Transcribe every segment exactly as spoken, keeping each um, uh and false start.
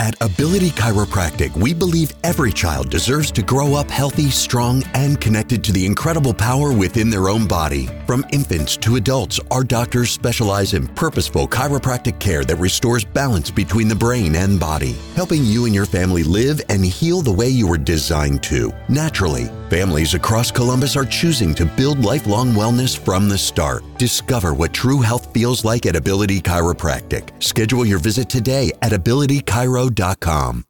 At Ability Chiropractic, we believe every child deserves to grow up healthy, strong, and connected to the incredible power within their own body. From infants to adults, our doctors specialize in purposeful chiropractic care that restores balance between the brain and body, helping you and your family live and heal the way you were designed to, naturally. Families across Columbus are choosing to build lifelong wellness from the start. Discover what true health feels like at Ability Chiropractic. Schedule your visit today at ability chiro dot com.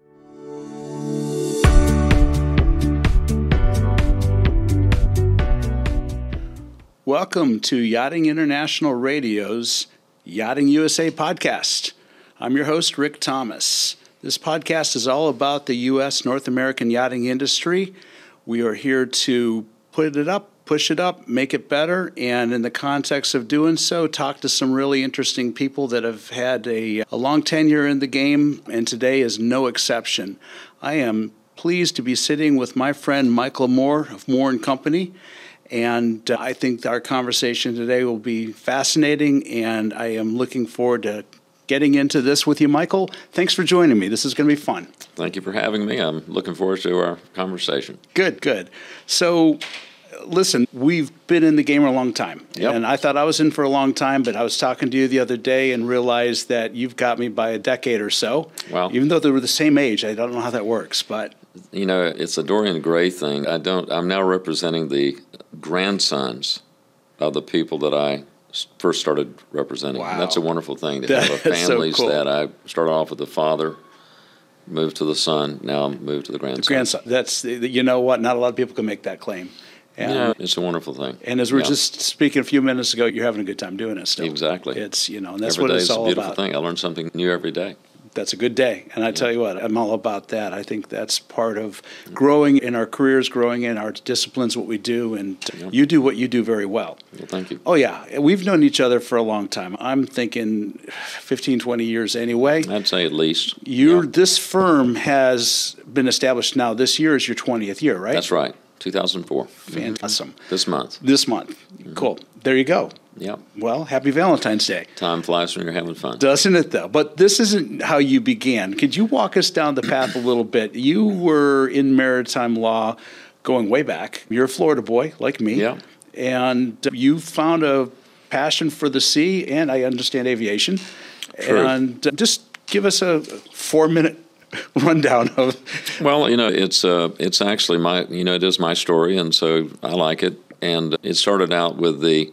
Welcome to Yachting International Radio's Yachting U S A podcast. I'm your host, Rick Thomas. This podcast is all about the U S North American yachting industry. We are here to put it up, push it up, make it better, and in the context of doing so, talk to some really interesting people that have had a, a long tenure in the game, and today is no exception. I am pleased to be sitting with my friend Michael Moore of Moore and Company, and uh, I think our conversation today will be fascinating, and I am looking forward to getting into this with you, Michael. Thanks for joining me. This is going to be fun. Thank you for having me. I'm looking forward to our conversation. Good, good. So, listen, we've been in the game a long time, yep. and I thought I was in for a long time, but I was talking to you the other day and realized that you've got me by a decade or so. Well, even though they were the same age, I don't know how that works, but you know, it's a Dorian Gray thing. I don't. I'm now representing the grandsons of the people that I first started representing. Wow. That's a wonderful thing to that have a families so cool. that I started off with the father, moved to the son, now moved to the grandson. The grandson. That's, you know what, not a lot of people can make that claim. And, yeah, it's a wonderful thing. And as we were yeah. just speaking a few minutes ago, you're having a good time doing it still. Exactly. It's, you know, and that's every what day it's is all a beautiful about. thing. I learn something new every day. That's a good day. And I tell you what, I'm all about that. I think that's part of growing in our careers, growing in our disciplines, what we do. And yeah. you do what you do very well. Well, thank you. Oh, yeah. We've known each other for a long time. I'm thinking fifteen, twenty years anyway. I'd say at least. You're, yeah. This firm has been established now. This year is your twentieth year, right? That's right. two thousand four. Fantastic. Awesome. This month. This month. Mm-hmm. Cool. There you go. Yeah. Well, happy Valentine's Day. Time flies when you're having fun. Doesn't it, though? But this isn't how you began. Could you walk us down the path a little bit? You were in maritime law going way back. You're a Florida boy, like me. Yeah. And you found a passion for the sea, and I understand aviation. True. And uh, just give us a four-minute rundown of. Well, you know, it's uh, it's actually my, you know, it is my story, and so I like it. And it started out with the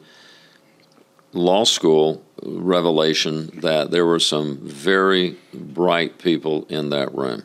law school revelation that there were some very bright people in that room.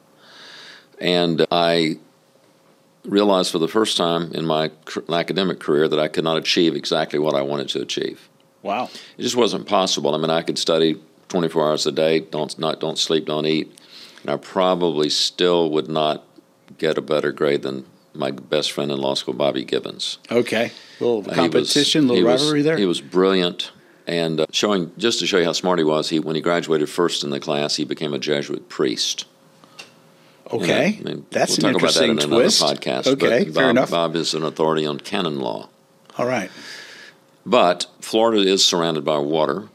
And I realized for the first time in my academic career that I could not achieve exactly what I wanted to achieve. Wow. It just wasn't possible. I mean, I could study twenty-four hours a day, don't not don't sleep, don't eat, and I probably still would not get a better grade than my best friend in law school, Bobby Gibbons. Okay. A little competition, a was, little rivalry was, there? He was brilliant. And uh, showing, just to show you how smart he was, he when he graduated first in the class, he became a Jesuit priest. Okay. You know, I mean, That's we'll an talk about that interesting in twist. another podcast. Okay, but fair Bob, enough. Bob is an authority on canon law. All right. But Florida is surrounded by water,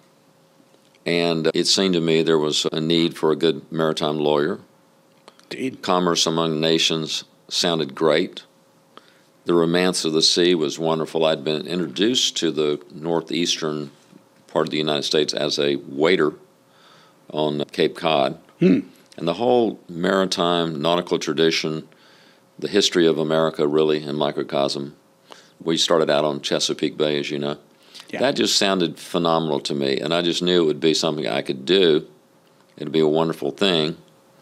and it seemed to me there was a need for a good maritime lawyer. Indeed. Commerce among nations sounded great. The romance of the sea was wonderful. I'd been introduced to the northeastern part of the United States as a waiter on Cape Cod. Hmm. And the whole maritime nautical tradition, the history of America really in microcosm. We started out on Chesapeake Bay, as you know. Yeah. That just sounded phenomenal to me, and I just knew it would be something I could do. It would be a wonderful thing.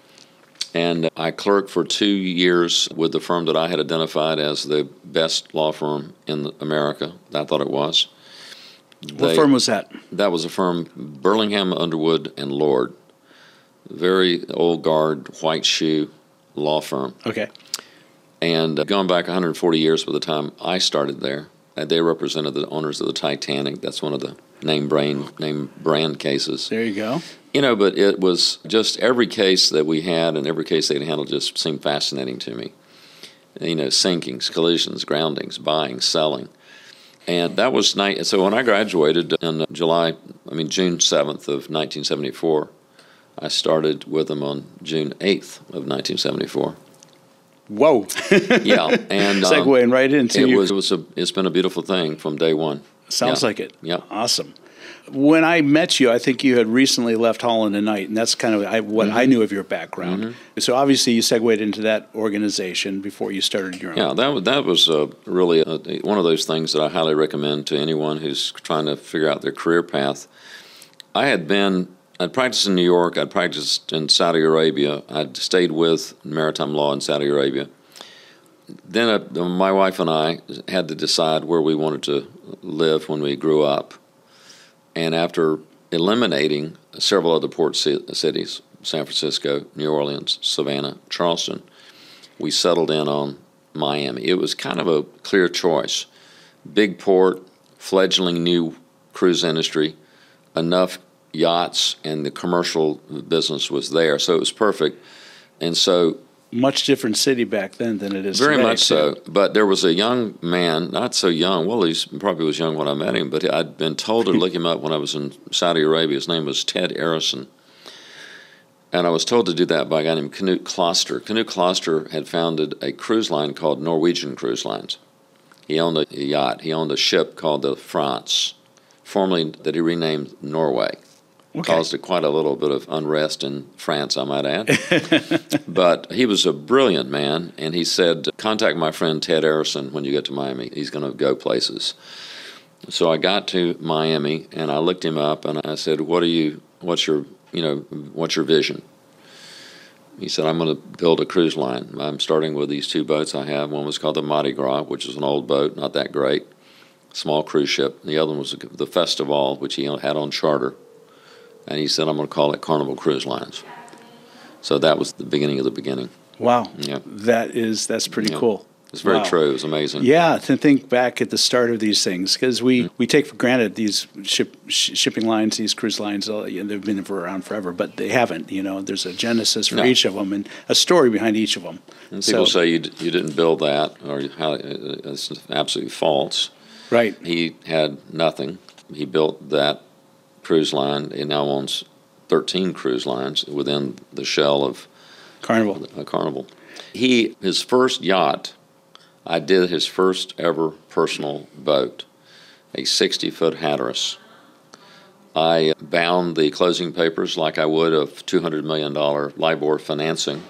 And I clerked for two years with the firm that I had identified as the best law firm in America. I thought it was. What They, firm was that? That was a firm, Burlingham, Underwood, and Lord. Very old guard, white shoe law firm. Okay. And uh, going back one hundred forty years by the time I started there, uh, they represented the owners of the Titanic. That's one of the name brand, name brand cases. There you go. You know, but it was just every case that we had and every case they'd handled just seemed fascinating to me. You know, sinkings, collisions, groundings, buying, selling. And that was nice. So when I graduated in July, I mean June seventh of nineteen seventy-four, I started with them on June eighth of nineteen seventy-four. Whoa. Yeah. And um, segueing right into it your... was, it was a, it's been a beautiful thing from day one. Sounds yeah. like it. Yeah. Awesome. When I met you, I think you had recently left Holland and Knight, and that's kind of I, what mm-hmm. I knew of your background. Mm-hmm. So obviously you segued into that organization before you started your own. Yeah, that, that was uh, really a, one of those things that I highly recommend to anyone who's trying to figure out their career path. I had been, I'd practiced in New York, I'd practiced in Saudi Arabia, I'd stayed with maritime law in Saudi Arabia. Then uh, my wife and I had to decide where we wanted to live when we grew up. And after eliminating several other port cities, San Francisco, New Orleans, Savannah, Charleston, we settled in on Miami. It was kind of a clear choice. Big port, fledgling new cruise industry, enough yachts, and the commercial business was there, so it was perfect. And so... Much different city back then than it is Very today. much so. But there was a young man, not so young, well, he probably was young when I met him, but I'd been told to look him up when I was in Saudi Arabia. His name was Ted Arison. And I was told to do that by a guy named Knut Kloster. Knut Kloster had founded a cruise line called Norwegian Cruise Lines. He owned a yacht. He owned a ship called the France, formerly that he renamed Norway. Okay. Caused quite a little bit of unrest in France, I might add. But he was a brilliant man, and he said, contact my friend Ted Arison when you get to Miami. He's going to go places. So I got to Miami, and I looked him up, and I said, "What are you? What's your, you know, what's your vision?" He said, "I'm going to build a cruise line. I'm starting with these two boats I have. One was called the Mardi Gras, which is an old boat, not that great, small cruise ship. The other one was the Festival, which he had on charter. And he said, I'm going to call it Carnival Cruise Lines." So that was the beginning of the beginning. Wow. Yeah. That is, that's pretty Yeah. cool. It's very Wow. true. It was amazing. Yeah, to think back at the start of these things, because we, mm-hmm. we take for granted these ship, sh- shipping lines, these cruise lines, uh, you know, they've been around forever, but they haven't. You know, there's a genesis for No. each of them and a story behind each of them. And So- people say you, d- you didn't build that, or how, it's absolutely false. Right. He had nothing. He built that cruise line. He now owns thirteen cruise lines within the shell of Carnival. a Carnival. He, his first yacht, I did his first ever personal boat, a sixty-foot Hatteras. I bound the closing papers like I would of two hundred million dollars LIBOR financing,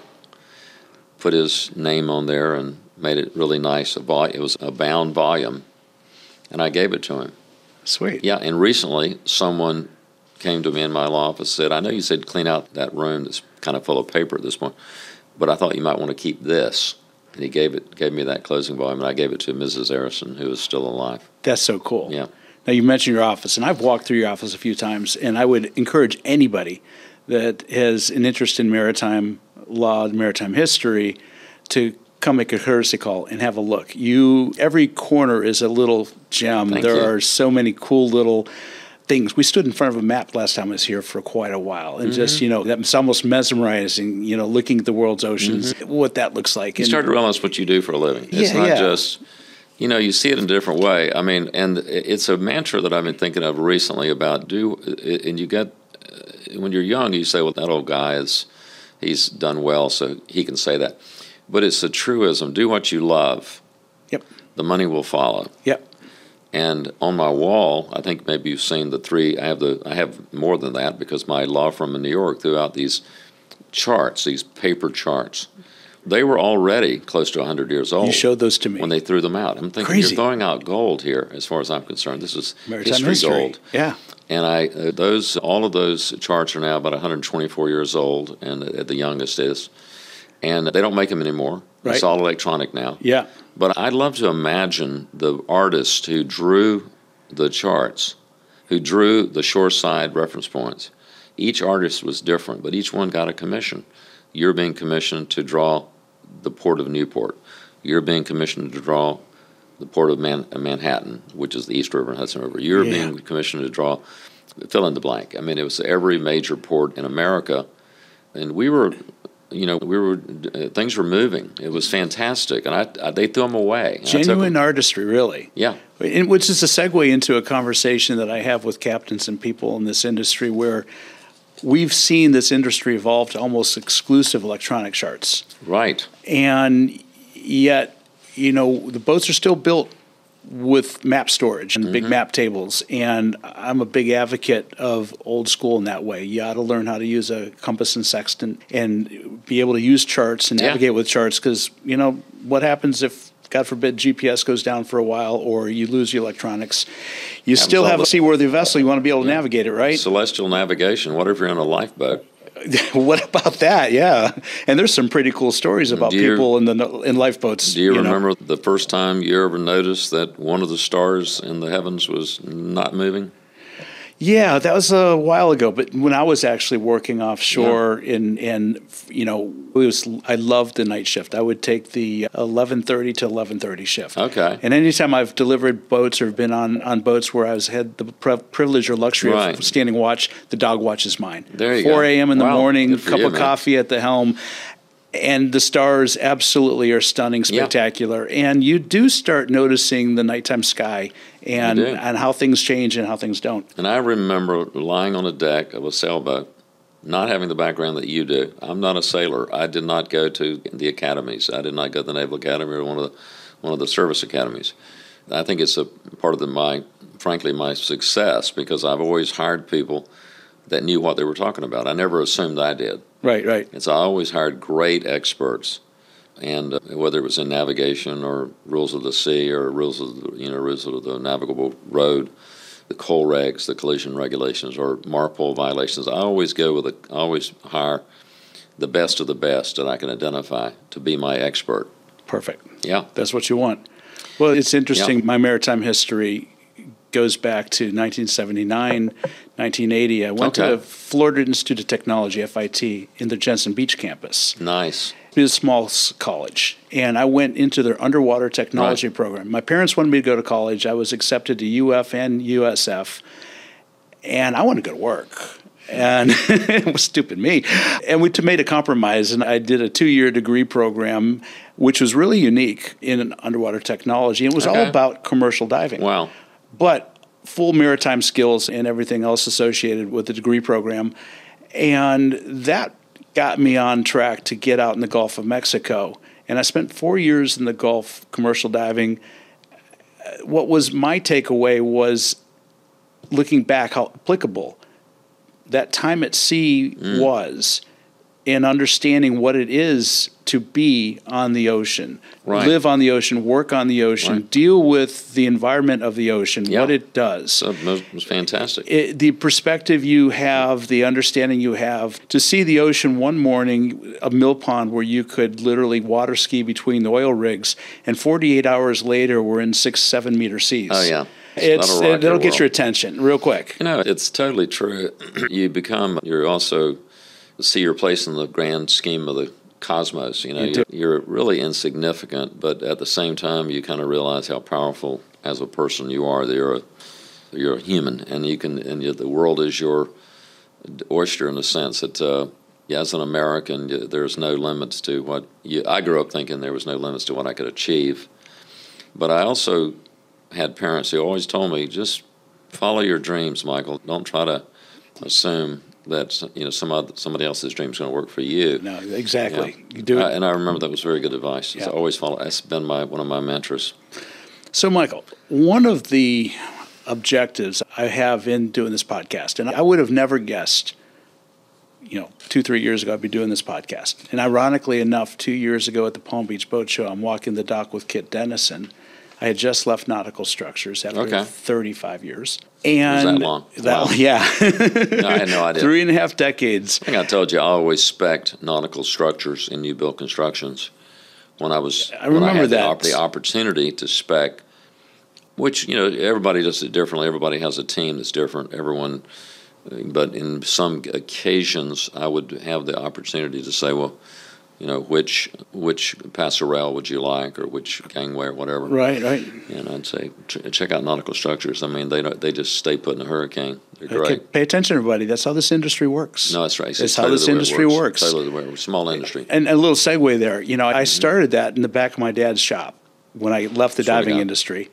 put his name on there and made it really nice. It was a bound volume, and I gave it to him. Sweet. Yeah, and recently someone came to me in my law office and said, I know you said clean out that room that's kind of full of paper at this point, but I thought you might want to keep this. And he gave it, gave me that closing volume, and I gave it to Missus Arison, who is still alive. That's so cool. Yeah. Now, you mentioned your office, and I've walked through your office a few times, and I would encourage anybody that has an interest in maritime law, maritime history, to come make a courtesy call and have a look. You, every corner is a little gem. Thank there you. are so many cool little things. We stood in front of a map last time I was here for quite a while, and mm-hmm. just, you know, that's almost mesmerizing, you know, looking at the world's oceans, mm-hmm. what that looks like. You and, start to realize what you do for a living. It's yeah, not yeah. just, you know, you see it in a different way. I mean, and it's a mantra that I've been thinking of recently about do, and you get, when you're young, you say, well, that old guy is, he's done well, so he can say that. But it's a truism. Do what you love. Yep. The money will follow. Yep. And on my wall, I think maybe you've seen the three. I have the. I have more than that because my law firm in New York threw out these charts, these paper charts. They were already close to one hundred years old. You showed those to me when they threw them out. I'm thinking Crazy. You're throwing out gold here, as far as I'm concerned. This is Maritime history, history gold. Yeah. And I uh, those all of those charts are now about one hundred twenty-four years old, and uh, the youngest is. And they don't make them anymore. Right. It's all electronic now. Yeah. But I'd love to imagine the artist who drew the charts, who drew the shoreside reference points. Each artist was different, but each one got a commission. You're being commissioned to draw the port of Newport. You're being commissioned to draw the port of Man- Manhattan, which is the East River and Hudson River. You're Yeah. being commissioned to draw, fill in the blank. I mean, it was every major port in America, and we were... You know, we were uh, things were moving. It was fantastic, and I, I they threw them away. Genuine artistry, really. Yeah. And which is a segue into a conversation that I have with captains and people in this industry where we've seen this industry evolve to almost exclusive electronic charts. Right. And yet, you know, the boats are still built with map storage and mm-hmm. big map tables. And I'm a big advocate of old school in that way. You ought to learn how to use a compass and sextant and be able to use charts and navigate yeah. with charts, because, you know, what happens if, God forbid, G P S goes down for a while or you lose your electronics? You Happens still have a seaworthy vessel. You want to be able to yeah. navigate it, right? Celestial navigation. What if you're in a lifeboat? What about that? Yeah. And there's some pretty cool stories about you, people in the in lifeboats. Do you, you remember know? the first time you ever noticed that one of the stars in the heavens was not moving? Yeah, that was a while ago. But when I was actually working offshore, yeah. in and you know, it was I loved the night shift. I would take the eleven thirty to eleven thirty shift. Okay. And anytime I've delivered boats or been on, on boats where I was had the privilege or luxury right. of standing watch, the dog watch is mine. There you four go. four a.m. in the wow. morning, cup you, of man. coffee at the helm. And the stars absolutely are stunning, spectacular. Yeah. And you do start noticing the nighttime sky and and how things change and how things don't. And I remember lying on a deck of a sailboat, not having the background that you do. I'm not a sailor. I did not go to the academies. I did not go to the Naval Academy or one of the one of the service academies. I think it's a part of the, my, frankly, my success, because I've always hired people that knew what they were talking about. I never assumed I did. Right, right. And so I always hired great experts, and uh, whether it was in navigation or rules of the sea or rules of the, you know rules of the navigable road, the coal regs, the collision regulations, or MARPOL violations, I always go with a, I always hire the best of the best that I can identify to be my expert. Perfect. Yeah, that's what you want. Well, it's interesting. Yeah. My maritime history goes back to nineteen seventy-nine, nineteen eighty. I went okay. to Florida Institute of Technology, F I T, in the Jensen Beach campus. Nice. It was a small college, and I went into their underwater technology right. program. My parents wanted me to go to college. I was accepted to U F and U S F, and I wanted to go to work. And it was stupid me. And we made a compromise, and I did a two-year degree program, which was really unique in underwater technology. It was okay. all about commercial diving. Wow. But full maritime skills and everything else associated with the degree program. And that got me on track to get out in the Gulf of Mexico. And I spent four years in the Gulf commercial diving. What was my takeaway was, looking back, how applicable that time at sea mm. was in understanding what it is to be on the ocean, right. live on the ocean, work on the ocean, right. deal with the environment of the ocean, yeah. what it does. So it was fantastic. It, the perspective you have, the understanding you have, to see the ocean one morning, a mill pond where you could literally water ski between the oil rigs, and forty-eight hours later we're in six, seven meter seas. Oh, yeah. It's, That'll, it'll your get world. your attention real quick. You know, it's totally true. You become, you're also, see your place in the grand scheme of the cosmos. You know, You you're, you're really insignificant, but at the same time, you kind of realize how powerful as a person you are. That you're a, you're a human, and you can, and you, the world is your oyster in the sense that, uh, yeah, as an American, you, there's no limits to what you. I grew up thinking there was no limits to what I could achieve, but I also had parents who always told me, just follow your dreams, Michael. Don't try to assume that, you know, some other, somebody else's dream is going to work for you. No, exactly. Yeah. You do it. I, and I remember that was very good advice. Yeah. I always follow. That's been my one of my mantras. So, Michael, one of the objectives I have in doing this podcast, and I would have never guessed, you know, two, three years ago I'd be doing this podcast. And ironically enough, two years ago at the Palm Beach Boat Show, I'm walking the dock with Kit Dennison. I had just left Nautical Structures after okay. thirty-five years. And was that long? That, wow. Yeah. No, I had no idea. Three and a half decades. I think I told you I always spec'd Nautical Structures in new build constructions. When I was, I remember when I had that. The, the opportunity to spec, which, you know, everybody does it differently. Everybody has a team that's different. Everyone, but in some occasions, I would have the opportunity to say, well, you know, which which passerelle would you like, or which gangway, or whatever. Right, right. And I'd say, ch- check out Nautical Structures. I mean, they don't, they just stay put in a hurricane. They're great. Okay, pay attention, everybody. That's how this industry works. No, that's right. It's, it's totally how this industry works. works. Totally the way it works. Small industry. And a little segue there. You know, I started that in the back of my dad's shop when I left the Sure diving got. industry.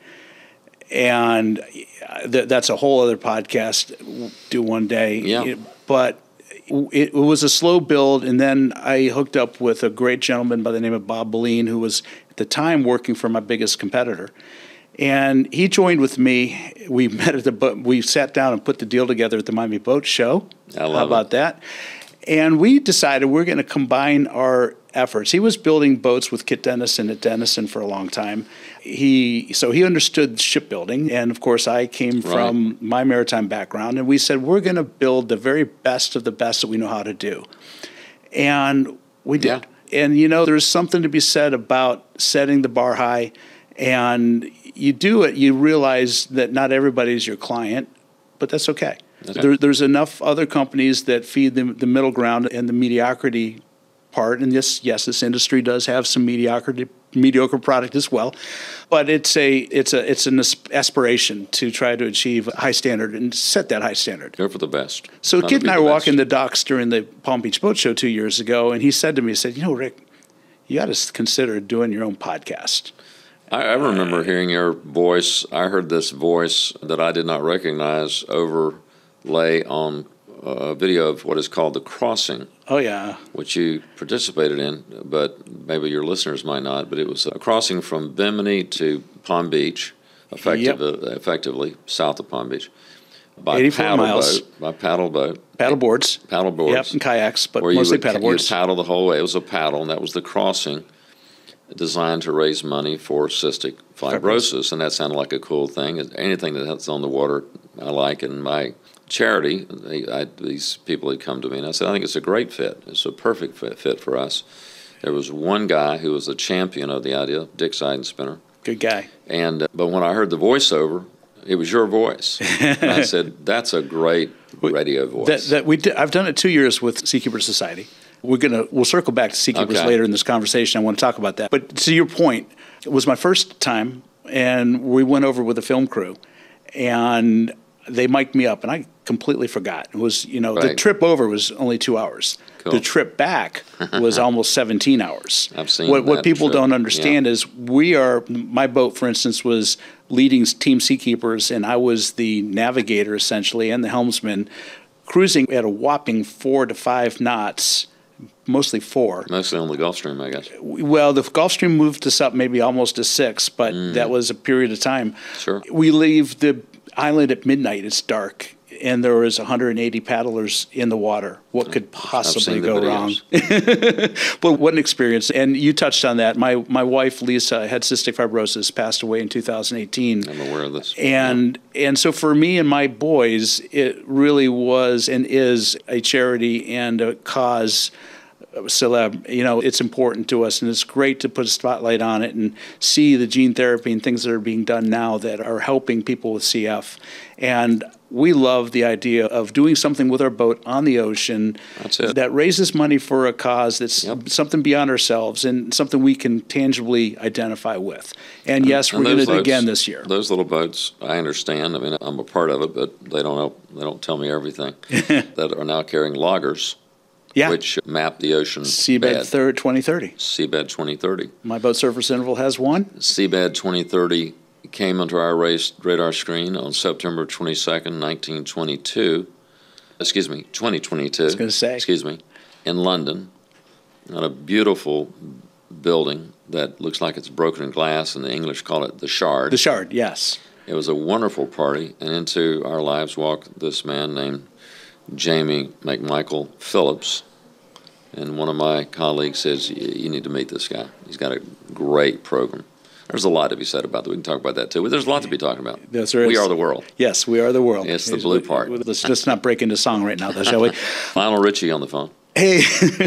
And th- that's a whole other podcast. We'll do one day. Yeah. But it, it was a slow build, and then I hooked up with a great gentleman by the name of Bob Boleen, who was at the time working for my biggest competitor. And he joined with me. We met at the boat. We sat down and put the deal together at the Miami Boat Show. I love How about it. that? And we decided we're going to combine our efforts. He was building boats with Kit Dennison at Dennison for a long time. He so he understood shipbuilding, and of course I came Right. from my maritime background. And we said we're going to build the very best of the best that we know how to do, and we did. Yeah. And you know, there's something to be said about setting the bar high, and you do it. You realize that not everybody's your client, but that's okay. Okay. There, there's enough other companies that feed the, the middle ground and the mediocrity part. And yes, yes, this industry does have some mediocrity, mediocre product as well. But it's a it's a it's an aspiration to try to achieve a high standard and set that high standard. Go for the best. So Try to Kit be and I the were best. walking the docks during the Palm Beach Boat Show two years ago, and he said to me, he said, you know, Rick, you got to consider doing your own podcast. I, I remember hearing your voice. I heard this voice that I did not recognize overlay on a video of what is called The Crossing, Oh, yeah. which you participated in, but maybe your listeners might not. But it was a crossing from Bimini to Palm Beach, effective, Yep. uh, effectively south of Palm Beach, by eighty-four paddle miles. boat, by paddle boat, Paddle boards. paddle boards. Yep, and kayaks, but where you mostly would, paddle you would boards. paddle the whole way. It was a paddle, and that was the crossing, designed to raise money for cystic fibrosis, Fibrosis. and that sounded like a cool thing. Anything that's on the water, I like. And my charity, they, I, these people had come to me, and I said, I think it's a great fit. It's a perfect fit, fit for us. There was one guy who was a champion of the idea, Dick Seidenspinner, Good guy. and uh, but when I heard the voiceover, it was your voice. And I said, that's a great radio voice. That, that we did, I've done it two years with Seakeeper Society. We're gonna we'll circle back to Seakeepers Okay. later in this conversation. I want to talk about that. But to your point, it was my first time, and we went over with a film crew, and they mic'd me up, and I completely forgot. It was you know the Right. trip over was only two hours. Cool. The trip back was almost seventeen hours. I've seen what what that people trip, don't understand yeah. is we are my boat, for instance, was leading Team Seakeepers, and I was the navigator essentially and the helmsman, cruising at a whopping four to five knots, mostly four. Mostly on the Gulfstream, I guess. Well, the Gulfstream moved us up maybe almost to six, but that was a period of time. Sure. We leave the island at midnight. It's dark, and there was one hundred eighty paddlers in the water. What could possibly seen the go wrong? videos. But what an experience. And you touched on that. My my wife, Lisa, had cystic fibrosis, passed away in two thousand eighteen. I'm aware of this. And and so for me and my boys, it really was and is a charity and a cause celeb. You know, it's important to us, and it's great to put a spotlight on it and see the gene therapy and things that are being done now that are helping people with C F. And we love the idea of doing something with our boat on the ocean That's it. that raises money for a cause that's Yep. something beyond ourselves and something we can tangibly identify with. And yes, And we're going those to do it boats- again this year. Those little boats, I understand. I mean, I'm a part of it, but they don't know. They don't tell me everything. That are now carrying loggers, Yeah. which map the ocean Seabed bed. third twenty thirty. Seabed twenty thirty. My boat surface interval has one. Seabed twenty thirty came onto our race radar screen on September twenty-second, nineteen twenty-two. Excuse me, twenty twenty-two. I was gonna say. Excuse me, in London, on a beautiful building that looks like it's broken in glass, and the English call it the Shard. The Shard, yes. It was a wonderful party, and into our lives walked this man named Jamie McMichael Phillips. And one of my colleagues says, "You you need to meet this guy. He's got a great program." There's a lot to be said about that. We can talk about that too. But there's a lot to be talking about. Yes, there We is. are the world. Yes, we are the world. It's the blue part. Let's just not break into song right now, though, shall we? Lionel Richie on the phone. Hey,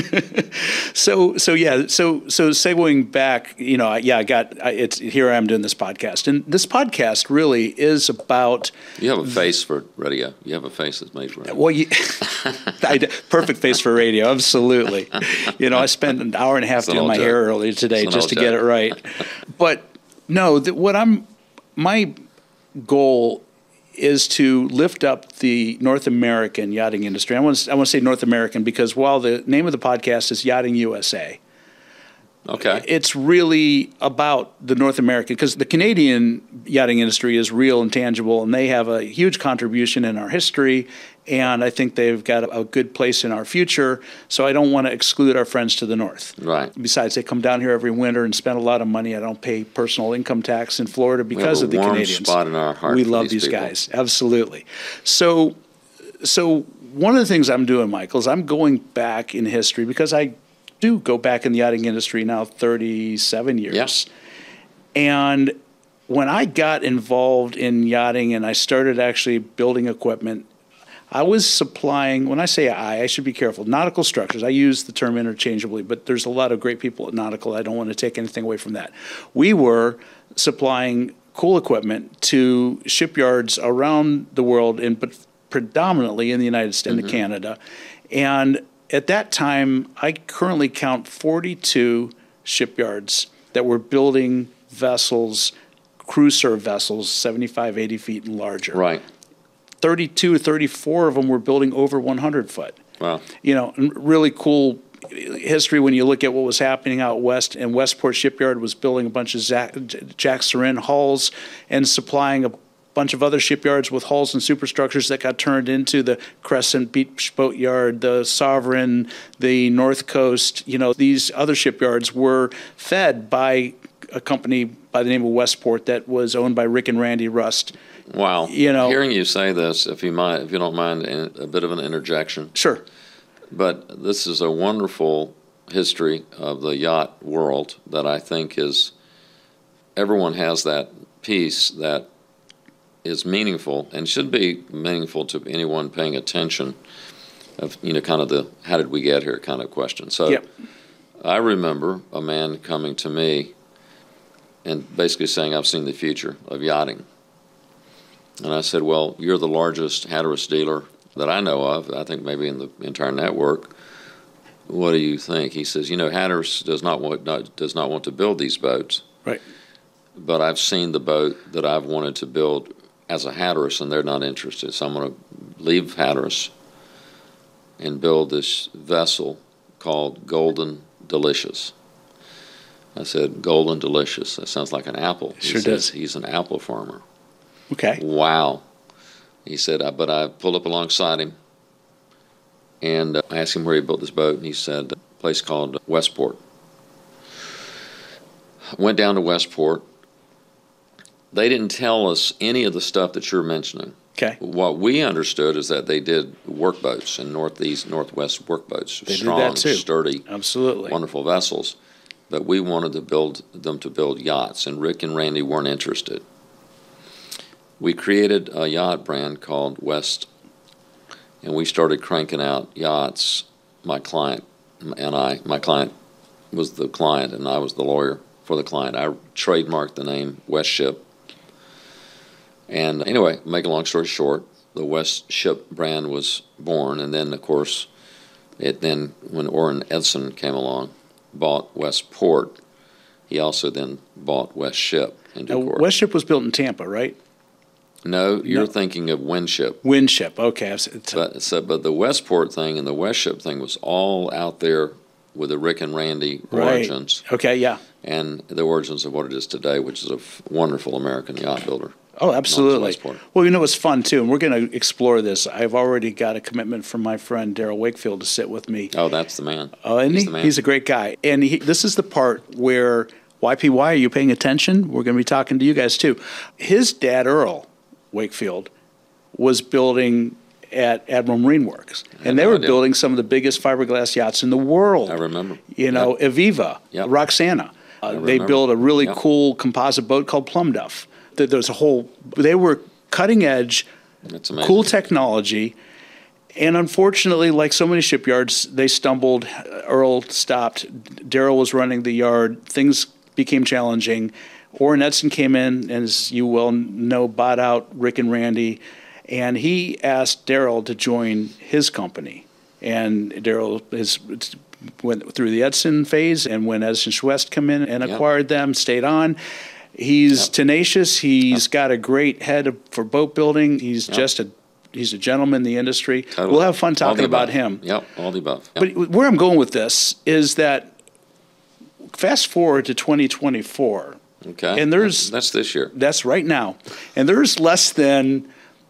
so so yeah, so so segueing back, you know, yeah, I got I, it's here I am doing this podcast, and this podcast really is about You have a face for radio. You have a face that's made for radio. well, you, I, perfect face for radio, absolutely. You know, I spent an hour and a half It's an doing old my joke. hair earlier today It's an just to old get it joke. right. But no, the, what I'm my goal is to lift up the North American yachting industry. I want to, I want to say North American because while the name of the podcast is Yachting U S A, Okay. It's really about the North American, because the Canadian yachting industry is real and tangible, and they have a huge contribution in our history, and I think they've got a good place in our future, so I don't want to exclude our friends to the north. Right. Besides, they come down here every winter and spend a lot of money. I don't pay personal income tax in Florida because of the Canadians. We have a warm spot in our heart We for love these these people. guys, absolutely. So, so one of the things I'm doing, Michael, is I'm going back in history, because I do go back in the yachting industry now thirty-seven years. Yes. And when I got involved in yachting and I started actually building equipment, I was supplying, when I say I, I should be careful, nautical structures. I use the term interchangeably, but there's a lot of great people at Nautical. I don't want to take anything away from that. We were supplying cool equipment to shipyards around the world, and but predominantly in the United States and Mm-hmm. Canada. And at that time, I currently count forty-two shipyards that were building vessels, cruise serve vessels, seventy-five, eighty feet and larger. Right. thirty-two, thirty-four of them were building over one hundred foot. Wow. You know, really cool history when you look at what was happening out west. And Westport Shipyard was building a bunch of Jack, Jack Sarin hulls and supplying a bunch of other shipyards with hulls and superstructures that got turned into the Crescent Beach Boat Yard, the Sovereign, the North Coast. You know, these other shipyards were fed by a company by the name of Westport that was owned by Rick and Randy Rust. Wow. You know, hearing you say this, if you might, if you don't mind, a bit of an interjection. Sure. But this is a wonderful history of the yacht world that I think is, everyone has that piece that is meaningful and should be meaningful to anyone paying attention of, you know, kind of the how did we get here kind of question. So Yep. I remember a man coming to me and basically saying, I've seen the future of yachting. And I said, well, you're the largest Hatteras dealer that I know of, I think maybe in the entire network. What do you think? He says, you know, Hatteras does not want, not, does not want to build these boats. Right. But I've seen the boat that I've wanted to build as a Hatteras, and they're not interested. So I'm going to leave Hatteras and build this vessel called Golden Delicious. I said, Golden Delicious. That sounds like an apple. He Sure says does. he's an apple farmer. Okay. Wow. He said, I, but I pulled up alongside him, and uh, I asked him where he built this boat, and he said, a place called Westport. Went down to Westport. They didn't tell us any of the stuff that you're mentioning. Okay. What we understood is that they did workboats and northeast, northwest workboats, They did strong, that too. sturdy, Absolutely. wonderful vessels. But we wanted to build them to build yachts, and Rick and Randy weren't interested. We created a yacht brand called West, and we started cranking out yachts. My client and I, my client was the client, and I was the lawyer for the client. I trademarked the name West Ship. And anyway, make a long story short, the West Ship brand was born, and then, of course, it then, when Orrin Edson came along, bought Westport, he also then bought West Ship in due Now, course. West Ship was built in Tampa, right? No, you're No. thinking of Windship. Windship. Okay. I've, it's, But, so, but the Westport thing and the West Ship thing was all out there with the Rick and Randy right. origins Okay. Yeah. and the origins of what it is today, which is a f- wonderful American yacht builder. Oh, absolutely. Westport. Well, you know, it's fun, too, and we're going to explore this. I've already got a commitment from my friend Daryl Wakefield to sit with me. Oh, that's the man. Oh, isn't He's he? the man. He's a great guy. And he, this is the part where, Y P Y, are you paying attention? We're going to be talking to you guys, too. His dad, Earl Wakefield, was building at Admiral Marine Works, and they no were idea. building some of the biggest fiberglass yachts in the world. I remember. You know, Yep. Aviva, Yep. Roxana. Uh, they remember. built a really Yep. cool composite boat called Plum Duff. There- There's a whole, they were cutting edge, That's amazing. cool technology. And unfortunately, like so many shipyards, they stumbled. Earl stopped. Daryl was running the yard. Things became challenging. Orrin Edson came in, and as you well know, bought out Rick and Randy. And he asked Daryl to join his company. And Daryl has went through the Edson phase, and when Edson Schwest come in and Yep. acquired them, stayed on. He's Yep. tenacious. He's got a great head for boat building. He's Yep. just a he's a gentleman in the industry. Totally. We'll have fun All talking the about above. him. Yep, all the above. Yep. But where I'm going with this is that fast forward to twenty twenty-four. Okay. And there's that's, that's this year. That's right now. And there's less than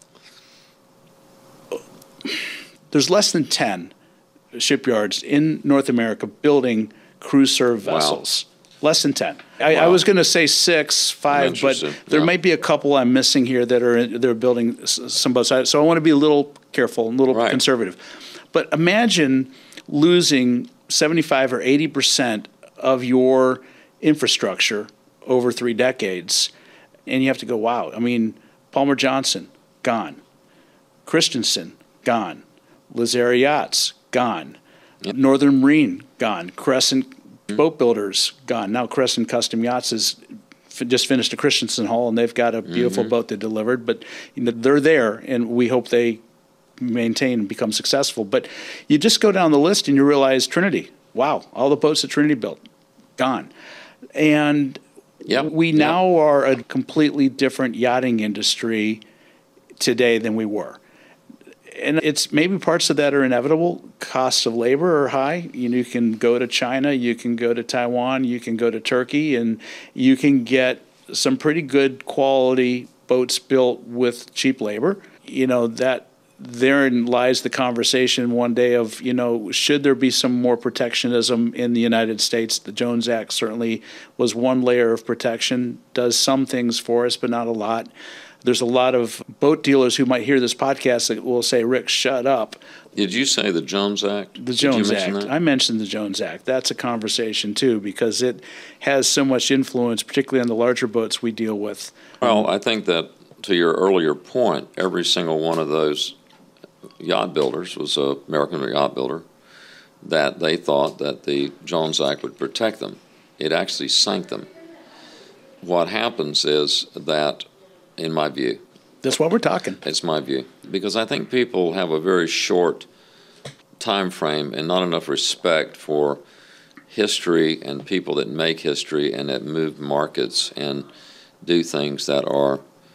there's less than ten shipyards in North America building cruise serve vessels. Wow. Less than ten. I, Wow. I was going to say six, five, but there yeah. might be a couple I'm missing here that are they're building some boats. So I want to be a little careful, a little right. conservative. But imagine losing seventy-five or eighty percent of your infrastructure over three decades, and you have to go, wow. I mean, Palmer Johnson, gone. Christensen, gone. Lazaire Yachts, gone. Yep. Northern Marine, gone. Crescent mm-hmm. Boat Builders, gone. Now Crescent Custom Yachts has f- just finished a Christensen hull, and they've got a beautiful mm-hmm. boat they delivered, but you know, they're there, and we hope they maintain and become successful. But you just go down the list, and you realize Trinity, wow, all the boats that Trinity built, gone. And Yep. we yep. now are a completely different yachting industry today than we were. And it's maybe parts of that are inevitable. Costs of labor are high. You know, you can go to China, you can go to Taiwan, you can go to Turkey, and you can get some pretty good quality boats built with cheap labor. You know, that therein lies the conversation one day of, you know, should there be some more protectionism in the United States? The Jones Act certainly was one layer of protection, does some things for us, but not a lot. There's a lot of boat dealers who might hear this podcast that will say, Rick, shut up. Did you say the Jones Act? The Jones Did you mention Act. that? I mentioned the Jones Act. That's a conversation, too, because it has so much influence, particularly on the larger boats we deal with. Well, I think that to your earlier point, every single one of those yacht builders was an American yacht builder, that they thought that the Jones Act would protect them. It actually sank them. What happens is that, in my view, that's what we're talking. It's my view, because I think people have a very short time frame and not enough respect for history and people that make history and that move markets and do things that are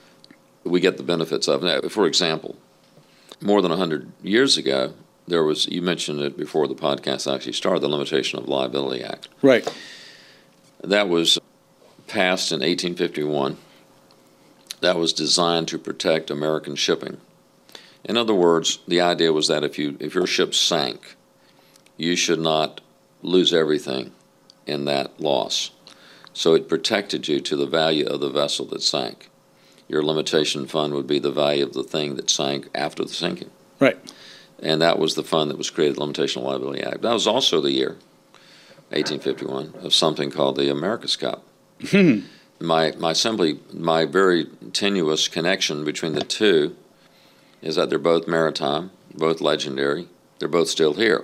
we get the benefits of. Now, for example, more than one hundred years ago, there was, you mentioned it before the podcast actually started, the Limitation of Liability Act. Right. That was passed in eighteen fifty-one. That was designed to protect American shipping. In other words, the idea was that if you if your ship sank, you should not lose everything in that loss. So it protected you to the value of the vessel that sank. Your limitation fund would be the value of the thing that sank after the sinking. Right. And that was the fund that was created, the Limitation of Liability Act. That was also the year, eighteen fifty-one, of something called the America's Cup. my my simply my very tenuous connection between the two is that they're both maritime, both legendary. They're both still here.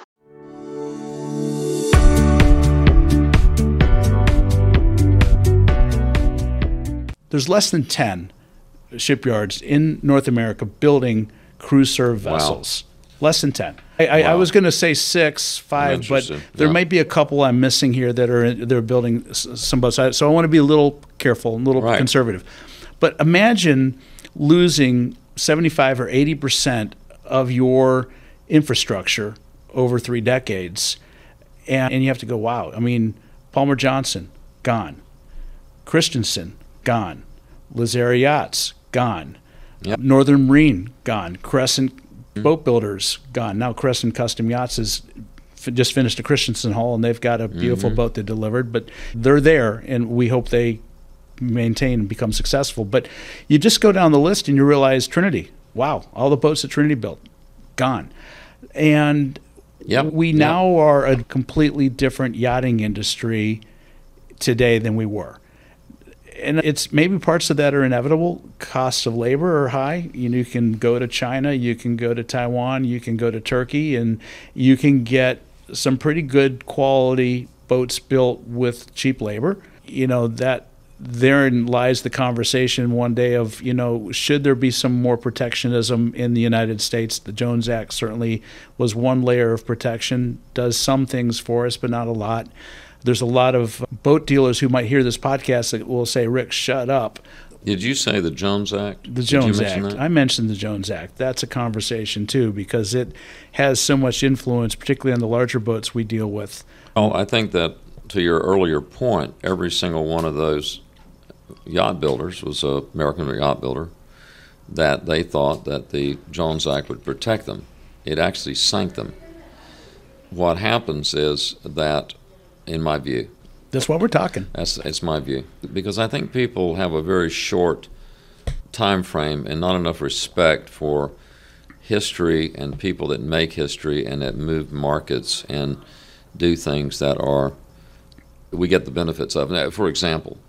There's less than ten shipyards in North America building cruise serve vessels. Wow. Less than ten. I, wow. I, I was going to say six, five, but there yeah. might be a couple I'm missing here that are they're building some boats. So I want to be a little careful, a little right. conservative. But imagine losing seventy-five or eighty percent of your infrastructure over three decades, and, and you have to go, wow. I mean, Palmer Johnson, gone. Christensen, gone. Lazaire Yachts, gone. Yep. Northern Marine, gone. Crescent mm-hmm. Boat Builders, gone. Now Crescent Custom Yachts has f- just finished a Christensen hull, and they've got a beautiful mm-hmm. boat they delivered, but they're there, and we hope they maintain and become successful. But you just go down the list, and you realize Trinity, wow, all the boats that Trinity built, gone. And yep. we yep. now are a completely different yachting industry today than we were. And it's maybe parts of that are inevitable. Costs of labor are high. You know, you can go to China, you can go to Taiwan, you can go to Turkey, and you can get some pretty good quality boats built with cheap labor. You know, that therein lies the conversation one day of, you know, should there be some more protectionism in the United States? The Jones Act certainly was one layer of protection, does some things for us, but not a lot. There's a lot of boat dealers who might hear this podcast that will say, Rick, shut up. Did you say the Jones Act? The Jones Act. That? I mentioned the Jones Act. That's a conversation, too, because it has so much influence, particularly on the larger boats we deal with. Oh, I think that to your earlier point, every single one of those yacht builders was an American yacht builder that they thought that the Jones Act would protect them. It actually sank them. What happens is that, in my view, that's what we're talking. That's, that's my view. Because I think people have a very short time frame and not enough respect for history and people that make history and that move markets and do things that are, we get the benefits of. Now, for example,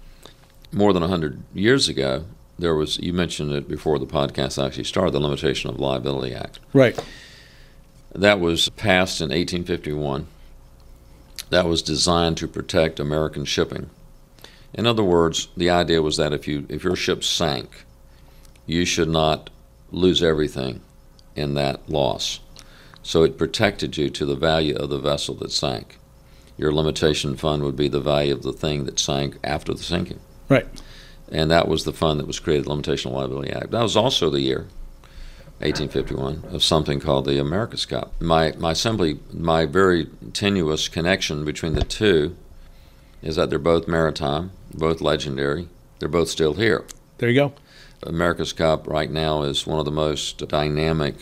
more than one hundred years ago, there was, you mentioned it before the podcast actually started, the Limitation of Liability Act. Right. That was passed in eighteen fifty-one. That was designed to protect American shipping. In other words, the idea was that if you if your ship sank, you should not lose everything in that loss. So it protected you to the value of the vessel that sank. Your limitation fund would be the value of the thing that sank after the sinking. Right. And that was the fund that was created, the Limitation of Liability Act. That was also the year, eighteen fifty-one, of something called the America's Cup. My my simply my very tenuous connection between the two is that they're both maritime, both legendary. They're both still here. There you go. America's Cup right now is one of the most dynamic,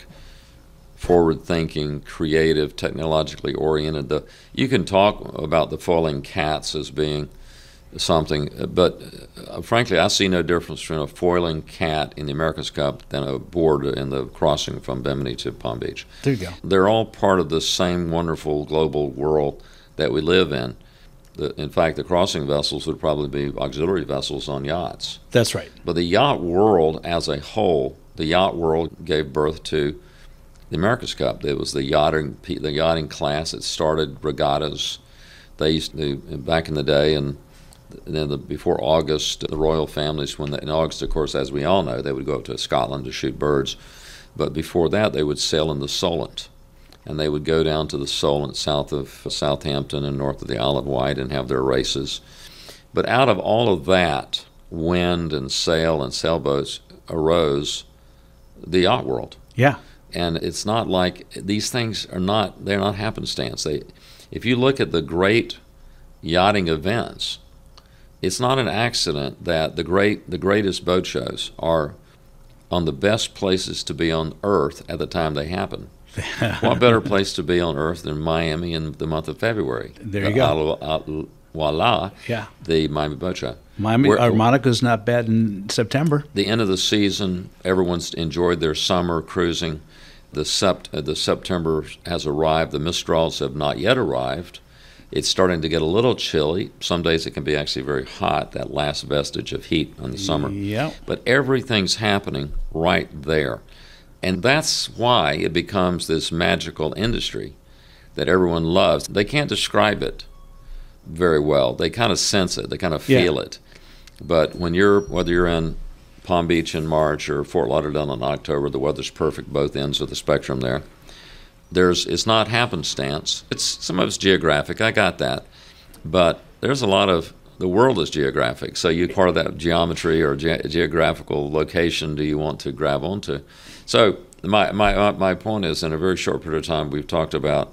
forward-thinking, creative, technologically oriented. The, you can talk about the foiling cats as being something, but uh, frankly, I see no difference between a foiling cat in the America's Cup than a board in the crossing from Bimini to Palm Beach. There you go. They're all part of the same wonderful global world that we live in. The, in fact, the crossing vessels would probably be auxiliary vessels on yachts. That's right. But the yacht world as a whole, the yacht world gave birth to the America's Cup. It was the yachting, the yachting class that started regattas. They used to, back in the day, and then the, before August, the royal families, when they, in August, of course, as we all know, they would go up to Scotland to shoot birds. But before that, they would sail in the Solent. And they would go down to the Solent south of Southampton and north of the Isle of Wight and have their races. But out of all of that, wind and sail and sailboats arose the yacht world. Yeah. And it's not like, these things are not, they're not happenstance. They, if you look at the great yachting events, it's not an accident that the great, the greatest boat shows are on the best places to be on Earth at the time they happen. What better place to be on Earth than Miami in the month of February? There you the go. Al- Al- voila, yeah. The Miami Boat Show. Miami, Where, or Monaco's not bad in September. The end of the season, everyone's enjoyed their summer cruising. The, sept- uh, the September has arrived. The Mistrals have not yet arrived. It's starting to get a little chilly. Some days it can be actually very hot, that last vestige of heat in the summer. Yep. But everything's happening right there. And that's why it becomes this magical industry that everyone loves. They can't describe it very well. They kind of sense it. They kind of feel yeah. it. But when you're, whether you're in Palm Beach in March or Fort Lauderdale in October, the weather's perfect, both ends of the spectrum there. There's, it's not happenstance. It's, some of it's geographic. I got that. But there's a lot of, the world is geographic. So you're part of that geometry or ge- geographical location do you want to grab onto. So my, my my point is, in a very short period of time, we've talked about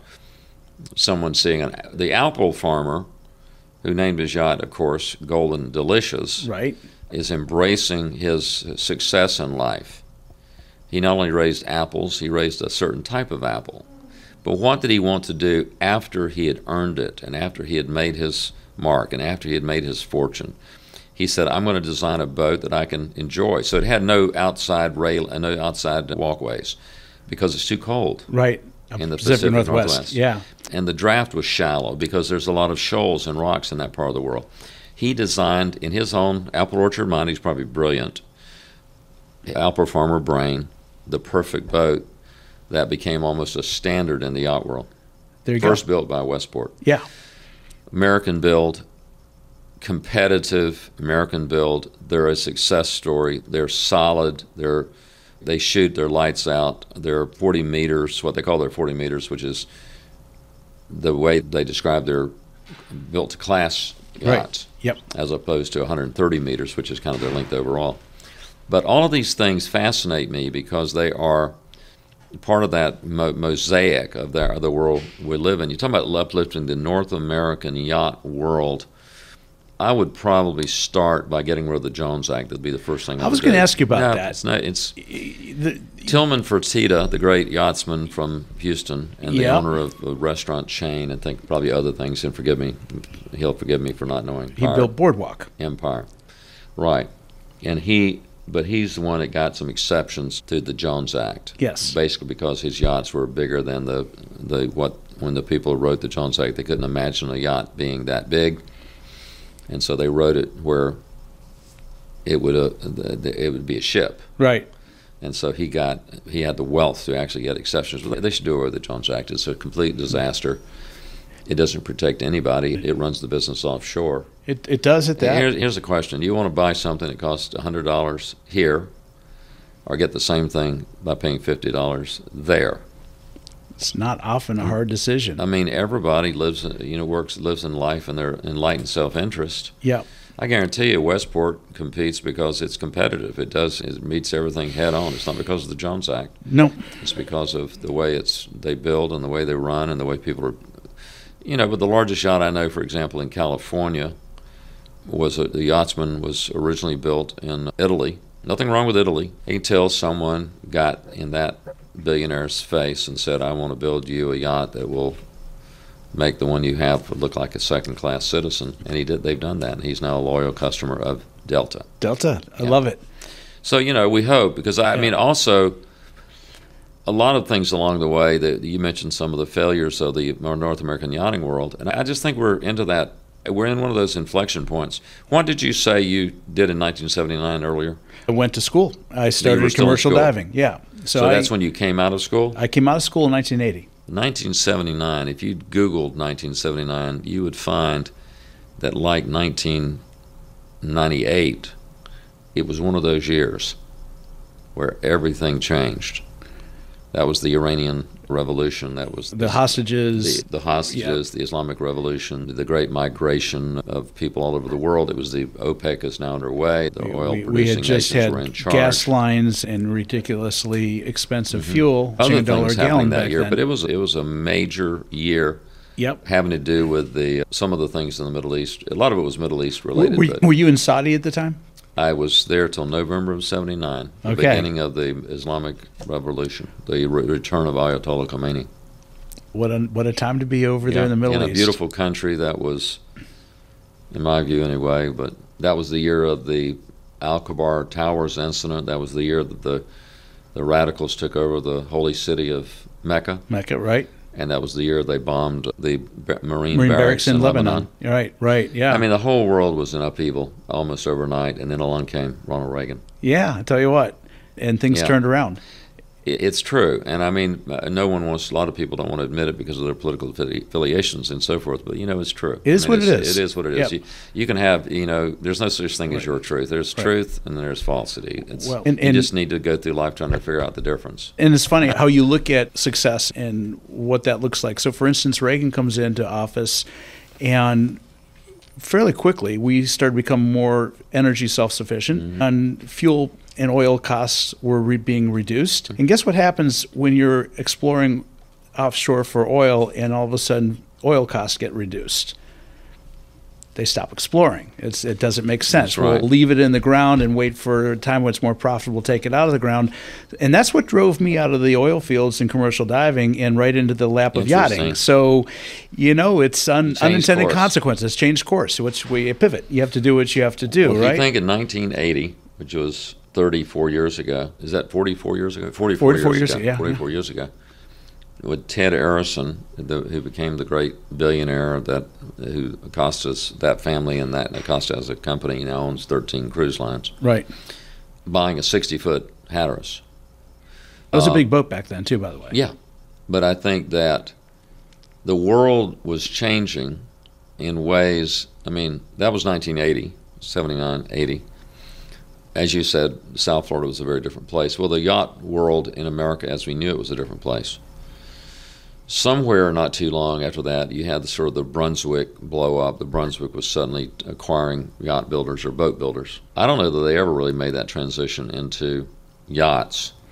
someone seeing an, the apple farmer, who named his yacht, of course, Golden Delicious, right, is embracing his success in life. He not only raised apples, he raised a certain type of apple. But what did he want to do after he had earned it and after he had made his mark and after he had made his fortune? He said, I'm going to design a boat that I can enjoy. So it had no outside rail and no outside walkways because it's too cold. Right. In the Pacific, Pacific Northwest. Northwest. Yeah. And the draft was shallow because there's a lot of shoals and rocks in that part of the world. He designed, in his own apple orchard mind, he's probably brilliant, apple farmer brain, the perfect boat that became almost a standard in the yacht world. There you First go. built by Westport. Yeah. American build, competitive American build. They're a success story. They're solid. They're they shoot their lights out. They're forty meters, what they call their forty meters, which is the way they describe their built to class yachts, right. Yep. as opposed to one hundred thirty meters, which is kind of their length overall. But all of these things fascinate me because they are part of that mo- mosaic of the, of the world we live in. You're talking about uplifting the North American yacht world. I would probably start by getting rid of the Jones Act. That'd be the first thing I, I was going to ask you about no, that. It's not, it's The, Tillman Fertitta, the great yachtsman from Houston and the Yeah. owner of a restaurant chain, and think probably other things, and forgive me, he'll forgive me for not knowing. he built Boardwalk. Empire. Right. And he, but he's the one that got some exceptions to the Jones Act. Yes. Basically because his yachts were bigger than the, the what, when the people who wrote the Jones Act, they couldn't imagine a yacht being that big. And so they wrote it where it would uh, it would be a ship. Right. And so he got he had the wealth to actually get exceptions. But they should do away with the Jones Act. It's a complete disaster. It doesn't protect anybody. It runs the business offshore. It it does at that. Here's, here's a question. Do you want to buy something that costs one hundred dollars here or get the same thing by paying fifty dollars there? It's not often a hard decision. I mean, everybody lives, you know, works, lives in life in their enlightened self-interest. Yeah. I guarantee you Westport competes because it's competitive. It does. It meets everything head on. It's not because of the Jones Act. No. It's because of the way it's they build and the way they run and the way people are, you know, but the largest yacht I know, for example, in California, was a, the Yachtsman was originally built in Italy. Nothing wrong with Italy until someone got in that billionaire's face and said, I want to build you a yacht that will make the one you have look like a second-class citizen. And he did. They've done that, and he's now a loyal customer of Delta. Delta. I Yeah. love it. So, you know, we hope, because, I Yeah. mean, also, a lot of things along the way, that you mentioned some of the failures of the North American yachting world, and I just think we're into that. We're in one of those inflection points. What did you say you did in nineteen seventy-nine earlier? I went to school. I were started still in commercial school. diving. Yeah. So, So I, that's when you came out of school? I came out of school in nineteen eighty. nineteen seventy-nine, if you Googled nineteen seventy-nine, you would find that, like nineteen ninety-eight, it was one of those years where everything changed. That was the Iranian Revolution. That was The hostages. the, the hostages, the Islamic Revolution, the great migration of people all over the world. It was the OPEC is now underway. The oil we, we producing had just nations had were in charge. gas lines and ridiculously expensive fuel, Other $2 things a gallon happening that back year, then. but it was it was a major year. Yep. Having to do with the some of the things in the Middle East. A lot of it was Middle East related. Were, but were you in Saudi at the time? I was there till November of seventy-nine, the Okay. beginning of the Islamic Revolution, the re- return of Ayatollah Khomeini. What a what a time to be over there in the Middle in East. a beautiful country that was, in my view anyway, but that was the year of the Al-Kabar Towers incident. That was the year that the the radicals took over the holy city of Mecca, Mecca, right? and that was the year they bombed the ba- Marine, Marine barracks, in Lebanon. Right, right, yeah. I mean, the whole world was in upheaval almost overnight, and then along came Ronald Reagan. yeah, I tell you what. And things Yeah. turned around. It- It's true, and I mean, uh, no one wants. A lot of people don't want to admit it because of their political affili- affiliations and so forth. But you know, it's true. It is I mean, what it it's- is. It is what it is. Yep. You, you can have, you know, there's no such thing as Right. your truth. There's Right. truth, and there's falsity. It's, Well, and- you and- just need to go through life trying to figure out the difference. And it's funny how you look at success and what that looks like. So, for instance, Reagan comes into office, and fairly quickly we started to become more energy self-sufficient, Mm-hmm. and fuel and oil costs were re- being reduced. And guess what happens when you're exploring offshore for oil, and all of a sudden oil costs get reduced? They stop exploring. It's, it doesn't make sense. That's right. We'll leave it in the ground and wait for a time when it's more profitable to take it out of the ground. And that's what drove me out of the oil fields and commercial diving and right into the lap of yachting. Interesting. So, you know, it's un, Changed unintended course. consequences. Change course. Which we pivot. You have to do what you have to do, Well, if right? you think in nineteen eighty, which was thirty-four years ago, is that forty-four years ago? forty-four, forty-four years ago. ago, yeah, forty-four years ago. With Ted Arison, the, who became the great billionaire that who Acosta's that family and that Acosta as a company now owns thirteen cruise lines, Right. buying a sixty-foot Hatteras. That was a Uh, big boat back then, too, by the way. Yeah, but I think that the world was changing in ways. I mean, that was nineteen eighty, seventy-nine, eighty. As you said, South Florida was a very different place. Well, the yacht world in America, as we knew it, was a different place. Somewhere not too long after that, you had the sort of the Brunswick blow up. The Brunswick was suddenly acquiring yacht builders or boat builders. I don't know that they ever really made that transition into yachts.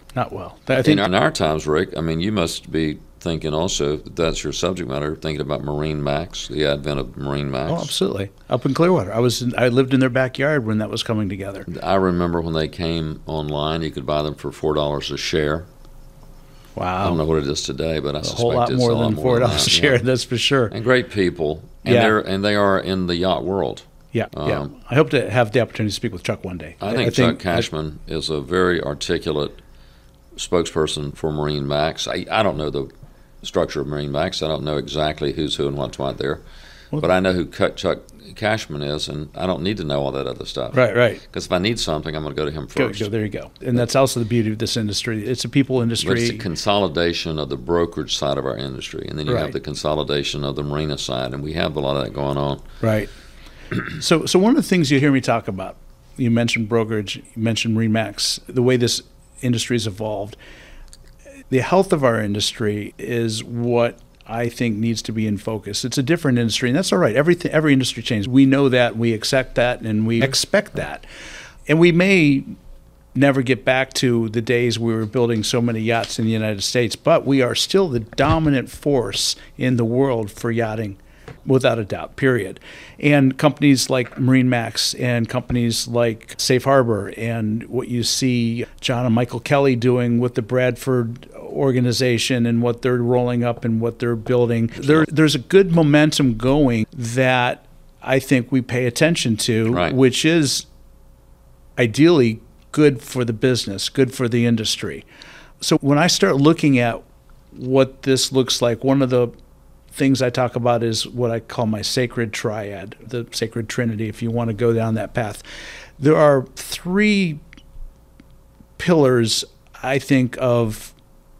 Not well. I think in, in our times, Rick, I mean, you must be thinking also, if that's your subject matter, thinking about MarineMax, the advent of MarineMax. Oh, absolutely. Up in Clearwater. I was in, I lived in their backyard when that was coming together. I remember when they came online, you could buy them for four dollars a share. Wow. I don't know what it is today, but I a suspect whole lot it's more a lot than more four than dollars that. a share, Yeah. that's for sure. And great people. And Yeah. they're and they are in the yacht world. Yeah, yeah. Um, I hope to have the opportunity to speak with Chuck one day. I think Chuck Cashman is a very articulate spokesperson for MarineMax. I, I don't know the structure of MarineMax. I don't know exactly who's who and what's what there. Well, but I know who Chuck Cashman is, and I don't need to know all that other stuff. Right, right. Because if I need something, I'm going to go to him Go, first. go, there you go. And that's also the beauty of this industry. It's a people industry. But it's a consolidation of the brokerage side of our industry, and then you Right. have the consolidation of the marina side, and we have a lot of that going on. Right. So, so one of the things you hear me talk about, you mentioned brokerage, you mentioned MarineMax, the way this industry has evolved. The health of our industry is what I think needs to be in focus. It's a different industry, and that's all right. Everything, every industry changes. We know that, we accept that, and we expect that. And we may never get back to the days we were building so many yachts in the United States, but we are still the dominant force in the world for yachting, without a doubt, period. And companies like MarineMax and companies like Safe Harbor and what you see John and Michael Kelly doing with the Bradford organization and what they're rolling up and what they're building. There, there's a good momentum going that I think we pay attention to, Right. which is ideally good for the business, good for the industry. So when I start looking at what this looks like, one of the things I talk about is what I call my sacred triad, the sacred trinity, if you want to go down that path. There are three pillars, I think, of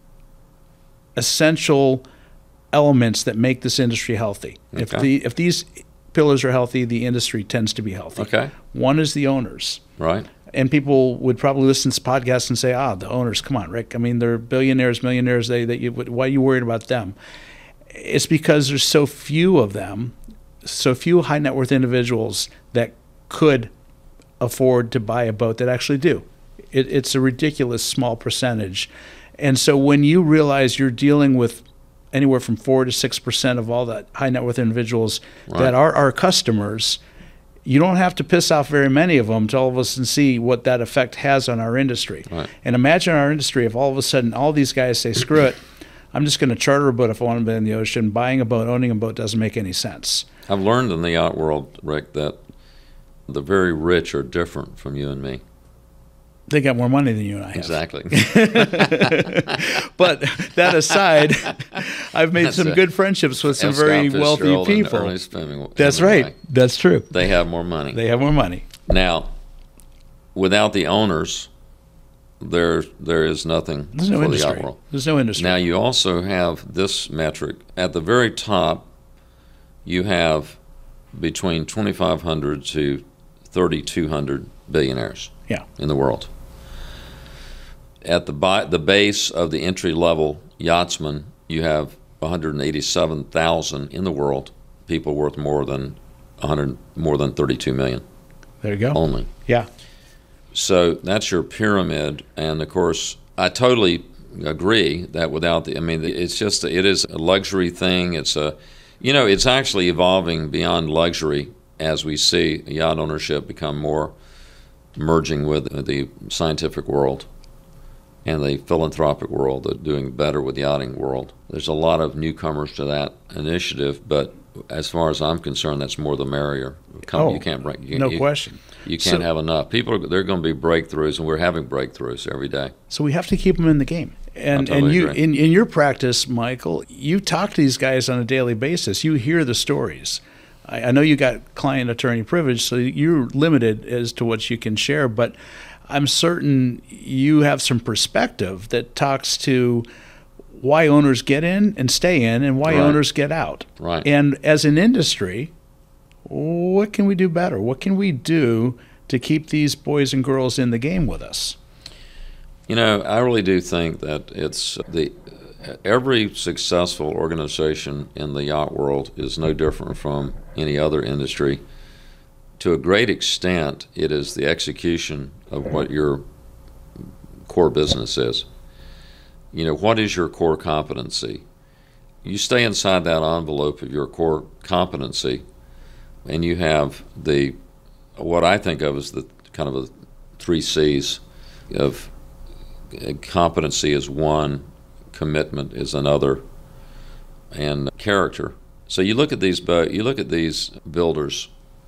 essential elements that make this industry healthy. If Okay. the if these pillars are healthy, the industry tends to be healthy. Okay. One is the owners. Right. And people would probably listen to this podcast and say, ah, the owners, come on, Rick. I mean, they're billionaires, millionaires. They, they, you, why are you worried about them? It's because there's so few of them, so few high net worth individuals that could afford to buy a boat that actually do. It, it's a ridiculous small percentage. And so when you realize you're dealing with anywhere from four to six percent of all the high net worth individuals Right. that are our customers, you don't have to piss off very many of them to all of us and see what that effect has on our industry. Right. And imagine our industry if all of a sudden all these guys say, screw it, I'm just going to charter a boat if I want to be in the ocean. Buying a boat, owning a boat doesn't make any sense. I've learned in the yacht world, Rick, that the very rich are different from you and me. They got more money than you and I have. Exactly. But that aside, I've made That's some a- good friendships with some F. very Scott wealthy Fitzgerald and people. Ernest Hemingway. That's right. That's true. They have more money. They have more money. Now, without the owners, there there is nothing There's no for the industry. yacht world. There's no industry. Now, you also have this metric. At the very top, you have between twenty-five hundred to thirty-two hundred billionaires Yeah. in the world. At the bi- the base of the entry-level yachtsman, you have one hundred eighty-seven thousand in the world, people worth more than one hundred, more than thirty-two million There you go. only. Yeah. So that's your pyramid, and of course, I totally agree that without the, I mean, it's just, it is a luxury thing. It's a, you know, it's actually evolving beyond luxury as we see yacht ownership become more merging with the scientific world and the philanthropic world, the doing better with yachting world. There's a lot of newcomers to that initiative, but as far as I'm concerned, that's more the merrier. Come, Oh, you can't break. You, no you, question. You can't So- have enough. People, are, they're going to be breakthroughs, and we're having breakthroughs every day. So we have to keep them in the game. And totally and you agree. in, in your practice, Michael, you talk to these guys on a daily basis. You hear the stories. I, I know you got client attorney privilege, so you're limited as to what you can share, but I'm certain you have some perspective that talks to why owners get in and stay in and why Right. owners get out. Right. And as an industry, what can we do better? What can we do to keep these boys and girls in the game with us? You know, I really do think that it's the every successful organization in the yacht world is no different from any other industry. To a great extent, it is the execution of what your core business is. you know, what is your core competency? You stay inside that envelope of your core competency, and you have the, what I think of as the kind of a three C's of competency is one, commitment is another, and character. So you look at these you look at these builders,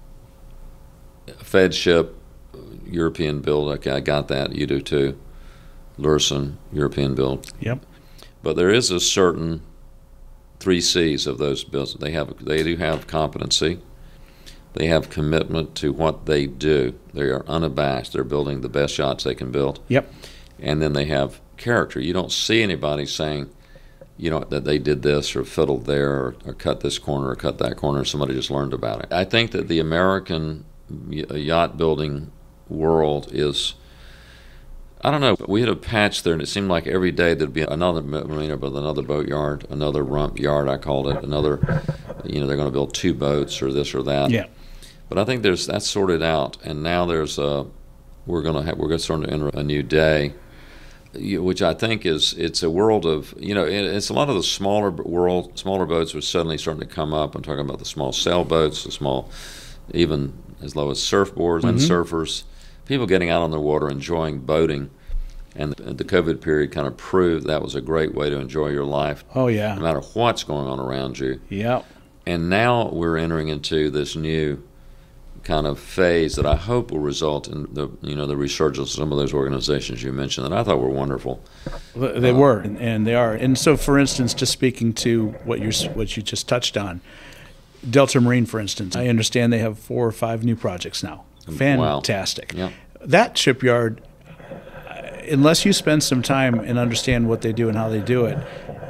Fedship, European build. Okay, I got that. You do too. Lursen, European build. Yep. But there is a certain three C's of those builds. They have they do have competency. They have commitment to what they do. They are unabashed. They're building the best yachts they can build. Yep. And then they have character. You don't see anybody saying, you know, that they did this or fiddled there or, or cut this corner or cut that corner. Somebody just learned about it. I think that the American yacht building world is, I don't know, we had a patch there and it seemed like every day there'd be another marina with another boat yard, another rump yard, I called it, another, you know, they're going to build two boats or this or that. Yeah. But I think there's that's sorted out, and now there's a, we're going to have, we're going to start to enter a new day, which I think is, it's a world of, you know, it's a lot of the smaller world, smaller boats are suddenly starting to come up. I'm talking about the small sailboats, the small, even as low as surfboards, Mm-hmm. windsurfers, people getting out on the water, enjoying boating. And the COVID period kind of proved that was a great way to enjoy your life. Oh, yeah. No matter what's going on around you. Yep. And now we're entering into this new kind of phase that I hope will result in the, you know, the resurgence of some of those organizations you mentioned that I thought were wonderful. They Uh, were, and, and they are. And so, for instance, just speaking to what you what you just touched on, Delta Marine, for instance, I understand they have four or five new projects now. Fantastic. Wow. Yeah. That shipyard, unless you spend some time and understand what they do and how they do it,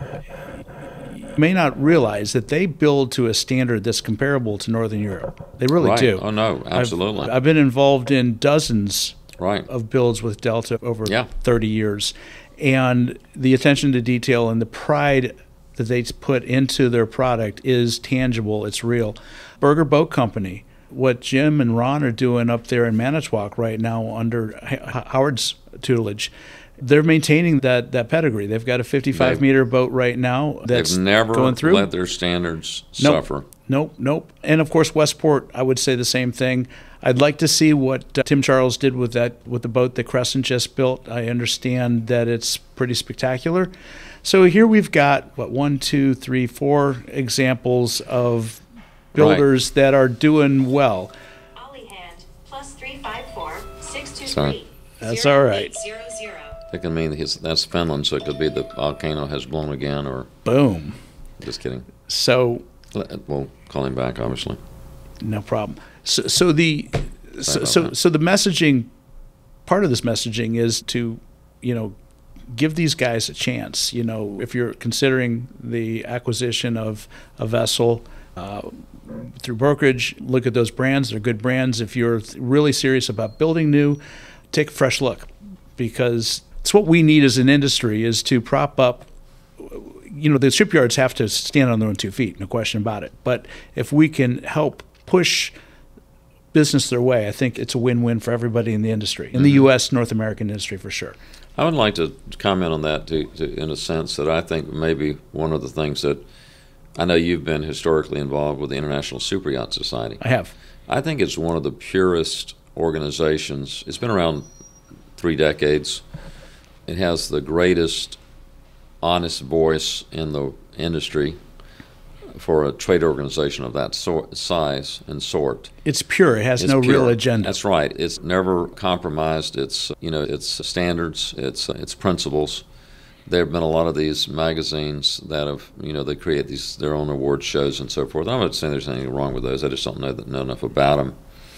you may not realize that they build to a standard that's comparable to Northern Europe. They really Right. do. Oh, no, absolutely. I've, I've been involved in dozens Right. of builds with Delta over Yeah. thirty years. And the attention to detail and the pride that they put into their product is tangible. It's real. Berger Boat Company, what Jim and Ron are doing up there in Manitowoc right now under H- Howard's tutelage, they're maintaining that, that pedigree. They've got a fifty-five They've- meter boat right now that's They've never going through. let their standards Nope. suffer. Nope, nope. And of course, Westport, I would say the same thing. I'd like to see what uh, Tim Charles did with that with the boat that Crescent just built. I understand that it's pretty spectacular. So here we've got what one, two, three, four examples of builders Right. that are doing well. Ollie hand plus three five four six two Sorry. three. That's all right. Zero zero. It can mean his, that's Finland, so it could be the volcano has blown again, or Boom. just kidding. So We'll call him back, obviously. no problem. So, so the so, about so that. so the messaging, part of this messaging is to, you know, give these guys a chance. You know, if you're considering the acquisition of a vessel uh, through brokerage, look at those brands. They're good brands. If you're really serious about building new, take a fresh look, because it's what we need as an industry is to prop up. You know, the shipyards have to stand on their own two feet, no question about it. But if we can help push business their way, I think it's a win-win for everybody in the industry, in the U S North American industry for sure. I would like to comment on that to, to, in a sense that I think maybe one of the things that I know you've been historically involved with the International Superyacht Society. I have. I think it's one of the purest organizations. It's been around three decades. It has the greatest honest voice in the industry for a trade organization of that sort, size and sort. It's pure. It has It's no pure. real agenda. That's right. It's never compromised its, you know, its standards, its its principles. There have been a lot of these magazines that have, you know, they create these their own award shows and so forth. I'm not saying there's anything wrong with those. I just don't know that know enough about them.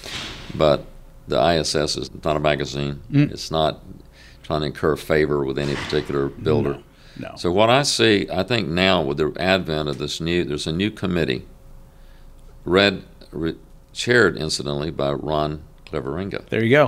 But the I S S is not a magazine. Mm. It's not trying to incur favor with any particular builder. No. So what I see, I think now with the advent of this new, there's a new committee, read, re, chaired incidentally by Ron Cleveringa. There you go.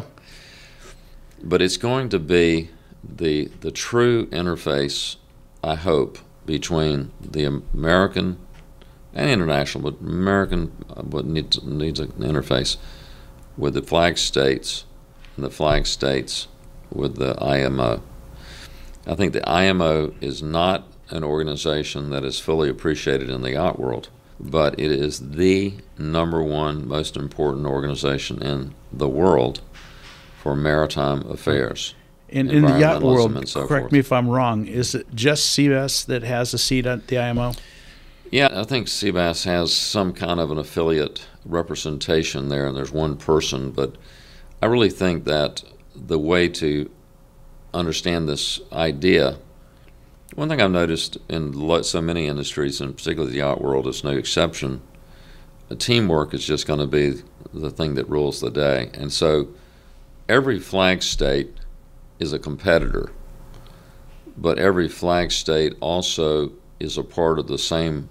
But it's going to be the the true interface, I hope, between the American and international, but American but needs needs an interface with the flag states and the flag states with the I M O. I think the I M O is not an organization that is fully appreciated in the yacht world, but it is the number one most important organization in the world for maritime affairs. In, in the yacht world, and so correct forth. me if I'm wrong, is it just Seabass that has a seat at the I M O? Yeah, I think Seabass has some kind of an affiliate representation there, and there's one person, but I really think that the way to understand this idea, one thing I've noticed in lo- so many industries, and particularly the yacht world, is no exception, teamwork is just going to be the thing that rules the day. And so every flag state is a competitor, but every flag state also is a part of the same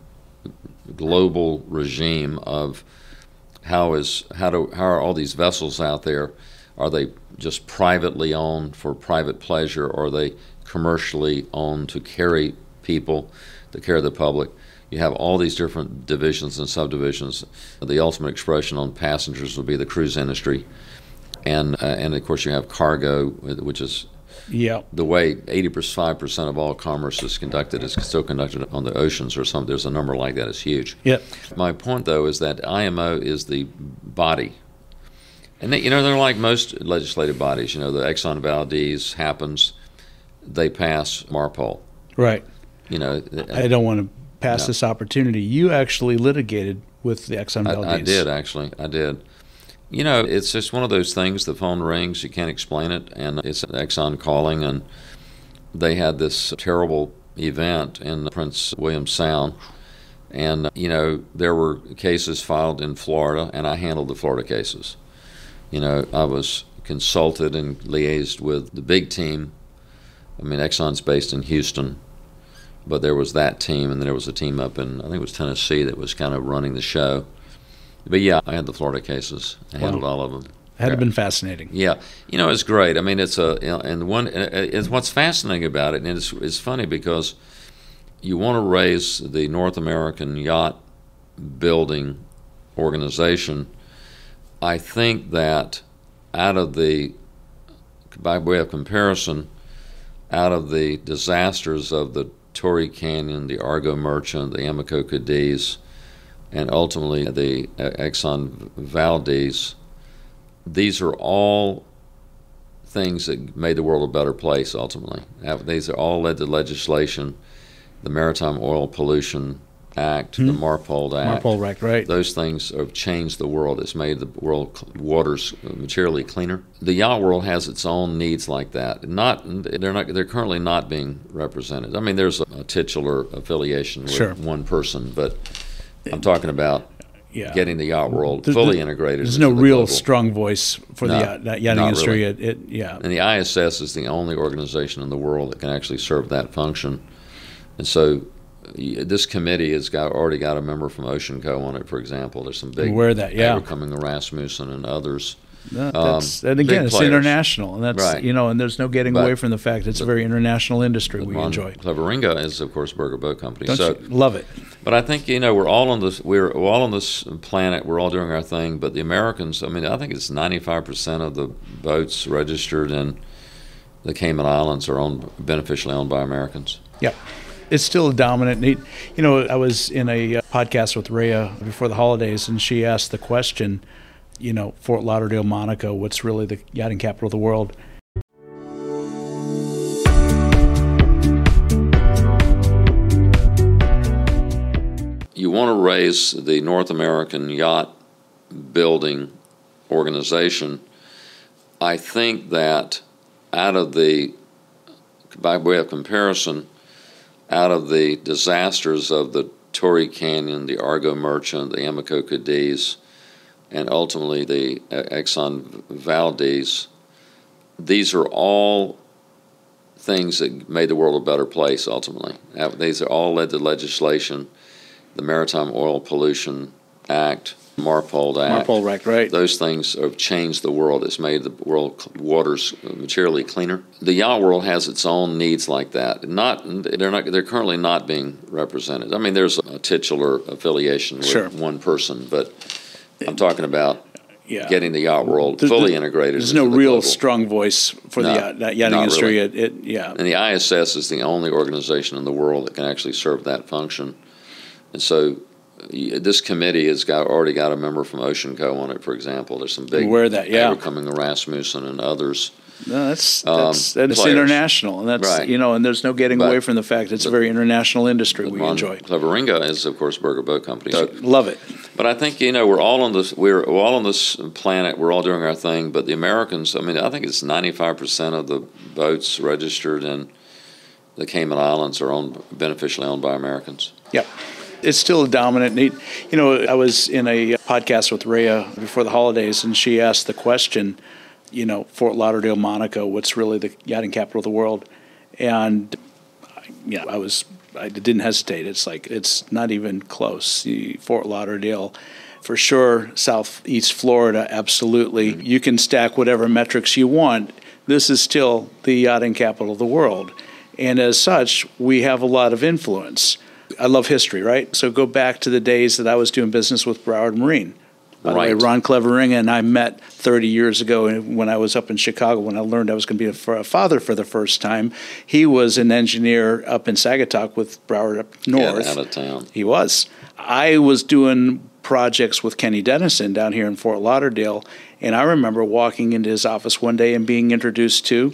global regime of how is how do how are all these vessels out there? Are they just privately owned for private pleasure, or are they commercially owned to carry people, to carry the public? You have all these different divisions and subdivisions. The ultimate expression on passengers would be the cruise industry, and uh, and of course you have cargo, which is Yeah. the way eighty-five percent of all commerce is conducted is still conducted on the oceans or something. There's a number like that. It's huge. Yep. My point, though, is that I M O is the body. And, they, you know, they're like most legislative bodies. You know, the Exxon Valdez happens, they pass MARPOL. Right. You know, I don't want to pass No. this opportunity. You actually litigated with the Exxon Valdez. I, I did, actually. I did. You know, it's just one of those things, the phone rings, you can't explain it, and it's Exxon calling, and they had this terrible event in Prince William Sound, and, you know, there were cases filed in Florida, and I handled the Florida cases. You know, I was consulted and liaised with the big team. I mean, Exxon's based in Houston, but there was that team, and then there was a team up in, I think it was Tennessee, that was kind of running the show. But yeah, I had the Florida cases. I handled Wow. all of them. Had it been fascinating. Yeah, you know, it's great. I mean, it's a and one. It's what's fascinating about it, and it's it's funny because you want to raise the North American yacht building organization. I think that out of the, by way of comparison, out of the disasters of the Torrey Canyon, the Argo Merchant, the Amico Cadiz, and ultimately the Exxon Valdez, these are all things that made the world a better place ultimately. These are all led to legislation, the Maritime Oil Pollution Act, hmm. the MARPOL Act. MARPOL Act, right. Those things have changed the world. It's made the world waters materially cleaner. The yacht world has its own needs like that. Not they're not they're currently not being represented. I mean, there's a, a titular affiliation with sure. one person, but I'm talking about yeah. getting the yacht world there's, fully integrated. There's no the real global. strong voice for no, the yacht, that yachting industry. Really. It, it, yeah. And the I S S is the only organization in the world that can actually serve that function. And so this committee has got already got a member from OceanCo on it, for example. There's some big Where that, yeah. Coming Rasmussen and others. No, that's, um, and again, it's players. international, and that's right. you know, and there's no getting but, away from the fact it's a very international industry we Ron enjoy. Cleveringa is, of course, Burger Boat Company. Don't so you love it. But I think you know we're all on this. We're all on this planet. We're all doing our thing. But the Americans, I mean, I think it's ninety-five percent of the boats registered in the Cayman Islands are owned beneficially owned by Americans. Yeah. It's still a dominant need. You know, I was in a podcast with Rhea before the holidays, and she asked the question, you know, Fort Lauderdale, Monaco, what's really the yachting capital of the world? You want to raise the North American yacht building organization. I think that out of the, by way of comparison, out of the disasters of the Torrey Canyon, the Argo Merchant, the Amico Cadiz, and ultimately the Exxon Valdez, these are all things that made the world a better place ultimately. These are all led to legislation, the Maritime Oil Pollution Act, MARPOL Act. MARPOL Act, right. Those things have changed the world. It's made the world waters materially cleaner. The yacht world has its own needs like that. Not they're not they're currently not being represented. I mean, there's a titular affiliation with sure. one person, but I'm talking about yeah. getting the yacht world There's- fully there's- integrated. There's into no the real global. strong voice for No, the yacht, that yachting not industry. really. It, it, yeah. And the I S S is the only organization in the world that can actually serve that function. And so y- this committee has got already got a member from Ocean Co on it, for example. There's some big Aware of that, yeah. Abercrombie Rasmussen and others. No, that's Um, that's that's players. international, and that's Right. you know, and there's no getting But- away from the fact it's a very international industry we Ron enjoy. Cleveringa is, of course, Burger Boat Company. So, Love it. but I think you know we're all on this. We're all on this planet. We're all doing our thing. But the Americans, I mean, I think it's ninety-five percent of the boats registered in the Cayman Islands are owned beneficially owned by Americans. Yep. It's still a dominant need. You know, I was in a podcast with Rhea before the holidays, and she asked the question, you know, Fort Lauderdale, Monaco, what's really the yachting capital of the world? And, you know, I was, I didn't hesitate. It's like, it's not even close. The Fort Lauderdale, for sure, Southeast Florida, absolutely. Mm-hmm. You can stack whatever metrics you want. This is still the yachting capital of the world. And as such, we have a lot of influence. I love history, right? So go back to the days that I was doing business with Broward Marine. By the way, Right. Ron Cleveringa and I met thirty years ago when I was up in Chicago, when I learned I was going to be a, a father for the first time. He was an engineer up in Sagatuck with Broward up north. Yeah, out of town. He was. I was doing projects with Kenny Dennison down here in Fort Lauderdale, and I remember walking into his office one day and being introduced to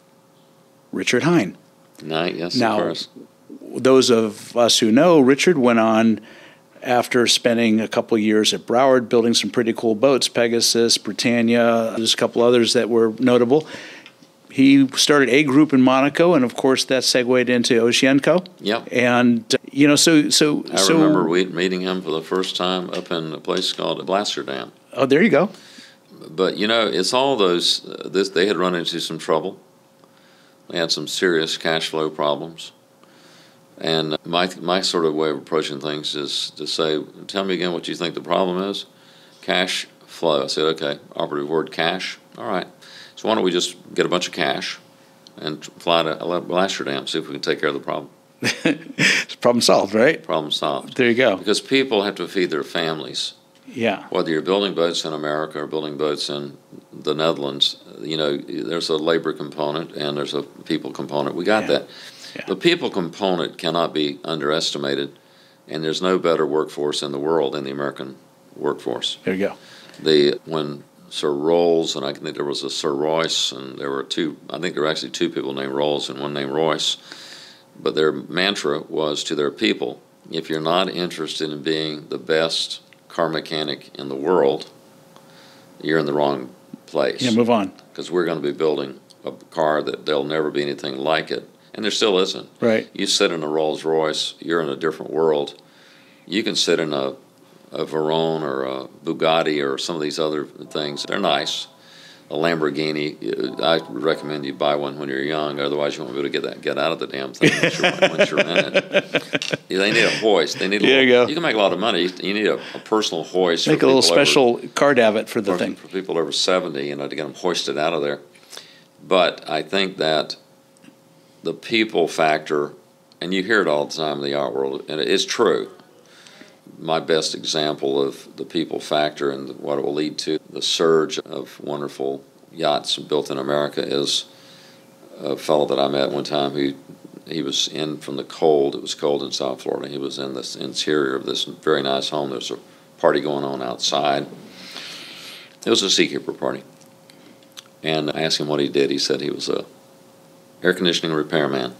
Richard Hine. Night, yes, Now, of course. Those of us who know, Richard went on after spending a couple of years at Broward building some pretty cool boats, Pegasus, Britannia, there's a couple others that were notable. He started a group in Monaco, and of course that segued into Oceanco. Yep. And, uh, you know, so... so I so, remember we, meeting him for the first time up in a place called Blasterdam. Oh, there you go. But, you know, it's all those, uh, this, they had run into some trouble. They had some serious cash flow problems. And my my sort of way of approaching things is to say, tell me again what you think the problem is. Cash flow. I said, okay, operative word cash. All right. So why don't we just get a bunch of cash and fly to Blasterdam, see if we can take care of the problem. It's problem solved, right? Problem solved. There you go. Because people have to feed their families. Yeah. Whether you're building boats in America or building boats in the Netherlands, you know, there's a labor component and there's a people component. We got Yeah. that. Yeah. The people component cannot be underestimated, and there's no better workforce in the world than the American workforce. There you go. The when Sir Rolls, and I think there was a Sir Royce, and there were two, I think there were actually two people named Rolls and one named Royce, but their mantra was to their people, if you're not interested in being the best car mechanic in the world, you're in the wrong place. Yeah, move on. Because we're going to be building a car that there'll never be anything like it. And there still isn't. Right. You sit in a Rolls Royce, you're in a different world. You can sit in a, a Veyron or a Bugatti or some of these other things. They're nice. A Lamborghini, I recommend you buy one when you're young, otherwise you won't be able to get that get out of the damn thing once you're, once you're in it. They need a hoist. They need a There little, you go. You can make a lot of money. You need a, a personal hoist. Make for a little people over- special card davit for the for, thing. for people over seventy, you know, to get them hoisted out of there. But I think that the people factor, and you hear it all the time in the art world, and it's true. My best example of the people factor and what it will lead to the surge of wonderful yachts built in America is a fellow that I met one time who he was in from the cold. It was cold in South Florida. He was in this interior of this very nice home. There was a party going on outside. It was a Seakeeper party. And I asked him what he did. He said he was a air conditioning repairman.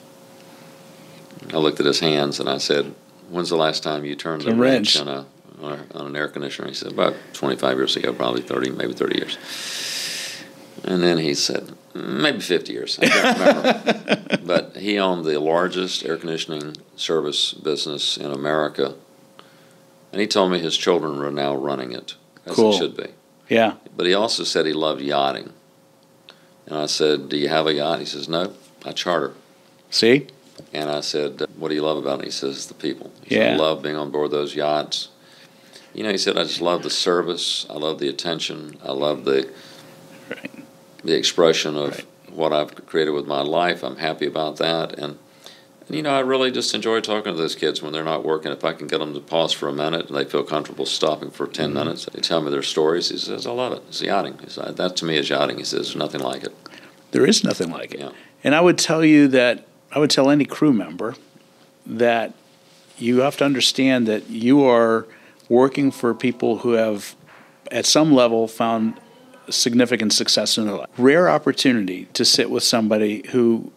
I looked at his hands and I said, when's the last time you turned the, The wrench, wrench. on, a, on, a, on an air conditioner? He said, about twenty-five years ago, probably thirty, maybe thirty years. And then he said, maybe fifty years. I can't remember. But he owned the largest air conditioning service business in America. And he told me his children are now running it, as Cool. it should be. Yeah. But he also said he loved yachting. And I said, do you have a yacht? He says, no, I charter. See? And I said, what do you love about it? He says, the people. He Yeah. said, I love being on board those yachts. You know, he said, I just love the service. I love the attention. I love the Right. the expression of Right. what I've created with my life. I'm happy about that. And You know, I really just enjoy talking to those kids when they're not working. If I can get them to pause for a minute and they feel comfortable stopping for ten mm-hmm. minutes, they tell me their stories. He says, I love it. It's yachting. He says, that to me is yachting. He says, there's nothing like it. There is nothing like it. Yeah. And I would tell you that, I would tell any crew member that you have to understand that you are working for people who have, at some level, found significant success in their life. Rare opportunity to sit with somebody who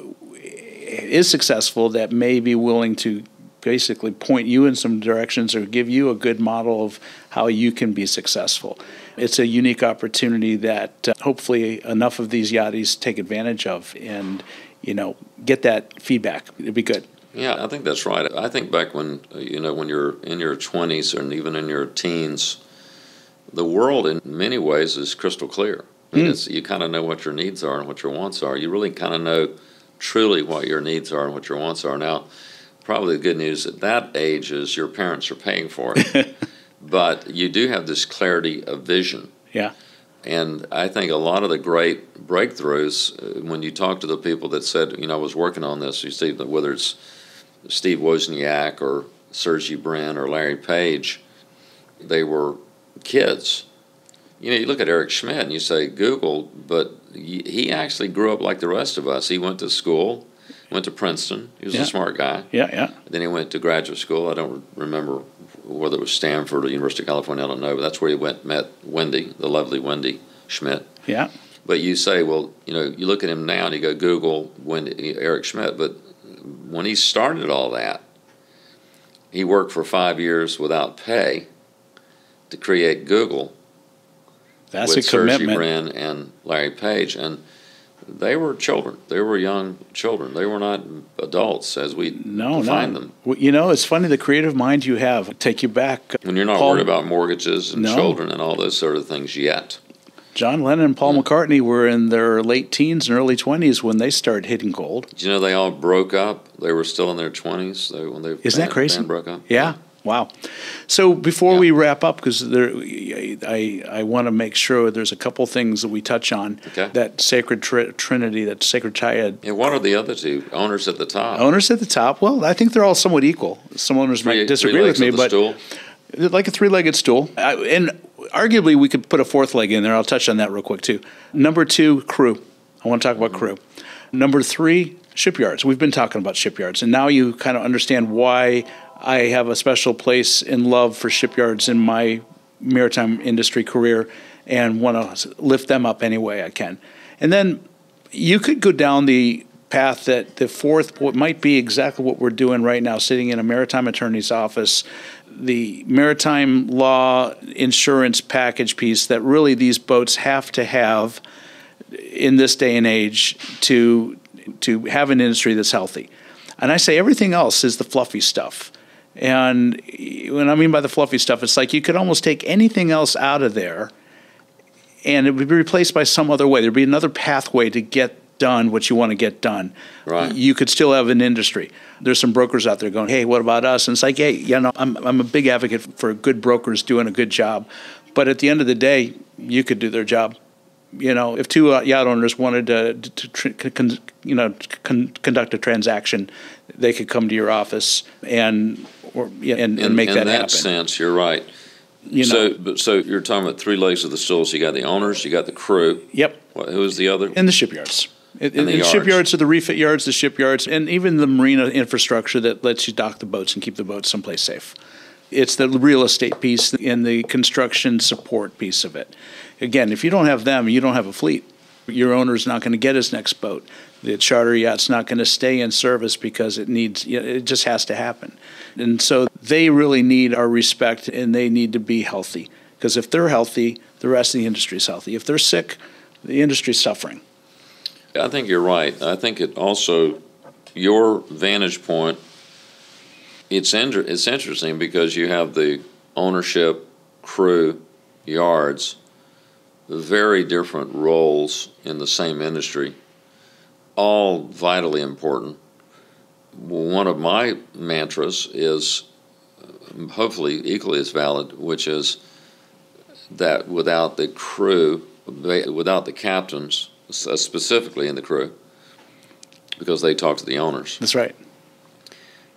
is successful that may be willing to basically point you in some directions or give you a good model of how you can be successful. It's a unique opportunity that uh, hopefully enough of these yachties take advantage of and, you know, get that feedback. It'd be good. Yeah, I think that's right. I think back when, you know, when you're in your twenties and even in your teens, the world in many ways is crystal clear. I mean, mm. it's, you kind of know what your needs are and what your wants are. You really kind of know truly what your needs are and what your wants are. Now, probably the good news at that age is your parents are paying for it. But you do have this clarity of vision. Yeah. And I think a lot of the great breakthroughs, uh, when you talk to the people that said, you know, I was working on this, you see, whether it's Steve Wozniak or Sergey Brin or Larry Page, they were kids. You know, you look at Eric Schmidt and you say Google, but he actually grew up like the rest of us. He went to school, went to Princeton. He was yeah. a smart guy. Yeah, yeah. Then he went to graduate school. I don't remember whether it was Stanford or University of California, I don't know, but that's where he went, met Wendy, the lovely Wendy Schmidt. Yeah. But you say, well, you know, you look at him now and you go Google Wendy, Eric Schmidt, but when he started all that, he worked for five years without pay to create Google. That's with a commitment. Sergey Brin and Larry Page, and they were children. They were young children. They were not adults as we no, define no. them. Well, you know, it's funny, the creative mind you have take you back. When you're not Paul, worried about mortgages and no. children and all those sort of things yet. John Lennon and Paul yeah. McCartney were in their late teens and early twenties when they started hitting gold. Did you know they all broke up? They were still in their twenties they, when they Isn't band, that crazy? band broke up. Yeah. Wow. So before yeah. we wrap up, because there, I I want to make sure there's a couple things that we touch on. Okay. That sacred tri- trinity, that sacred triad. And what are the other two? Owners at the top. Owners at the top. Well, I think they're all somewhat equal. Some owners three, might disagree three with me, of the but stool. like a three-legged stool. I, and arguably, we could put a fourth leg in there. I'll touch on that real quick too. Number two, crew. I want to talk about crew. Number three, shipyards. We've been talking about shipyards, and now you kind of understand why I have a special place in love for shipyards in my maritime industry career and want to lift them up any way I can. And then you could go down the path that the fourth, what might be exactly what we're doing right now, sitting in a maritime attorney's office, the maritime law insurance package piece that really these boats have to have in this day and age to to have an industry that's healthy. And I say everything else is the fluffy stuff. And what I mean by the fluffy stuff, it's like you could almost take anything else out of there and it would be replaced by some other way. There'd be another pathway to get done what you want to get done. Right. You could still have an industry. There's some brokers out there going, hey, what about us? And it's like, hey, you know, I'm I'm a big advocate for good brokers doing a good job. But at the end of the day, you could do their job. You know, if two yacht owners wanted to, to, to con, you know, con, conduct a transaction, they could come to your office and or yeah, and, and in, make in that, that happen. sense, you're right. You so, know, but, so you're talking about three legs of the stool. So you got the owners, you got the crew. Yep. What, who is the other? And the shipyards. And and the the yards. shipyards are the refit yards, the shipyards, and even the marina infrastructure that lets you dock the boats and keep the boats someplace safe. It's the real estate piece and the construction support piece of it. Again, if you don't have them, you don't have a fleet. Your owner's not going to get his next boat. The charter yacht's not going to stay in service because it needs, it just has to happen. And so they really need our respect and they need to be healthy. Because if they're healthy, the rest of the industry is healthy. If they're sick, the industry's suffering. I think you're right. I think it also, your vantage point, it's inter- it's interesting because you have the ownership, crew, yards, very different roles in the same industry, all vitally important. One of my mantras is hopefully equally as valid, which is that without the crew, without the captains, specifically in the crew, because they talk to the owners. That's right.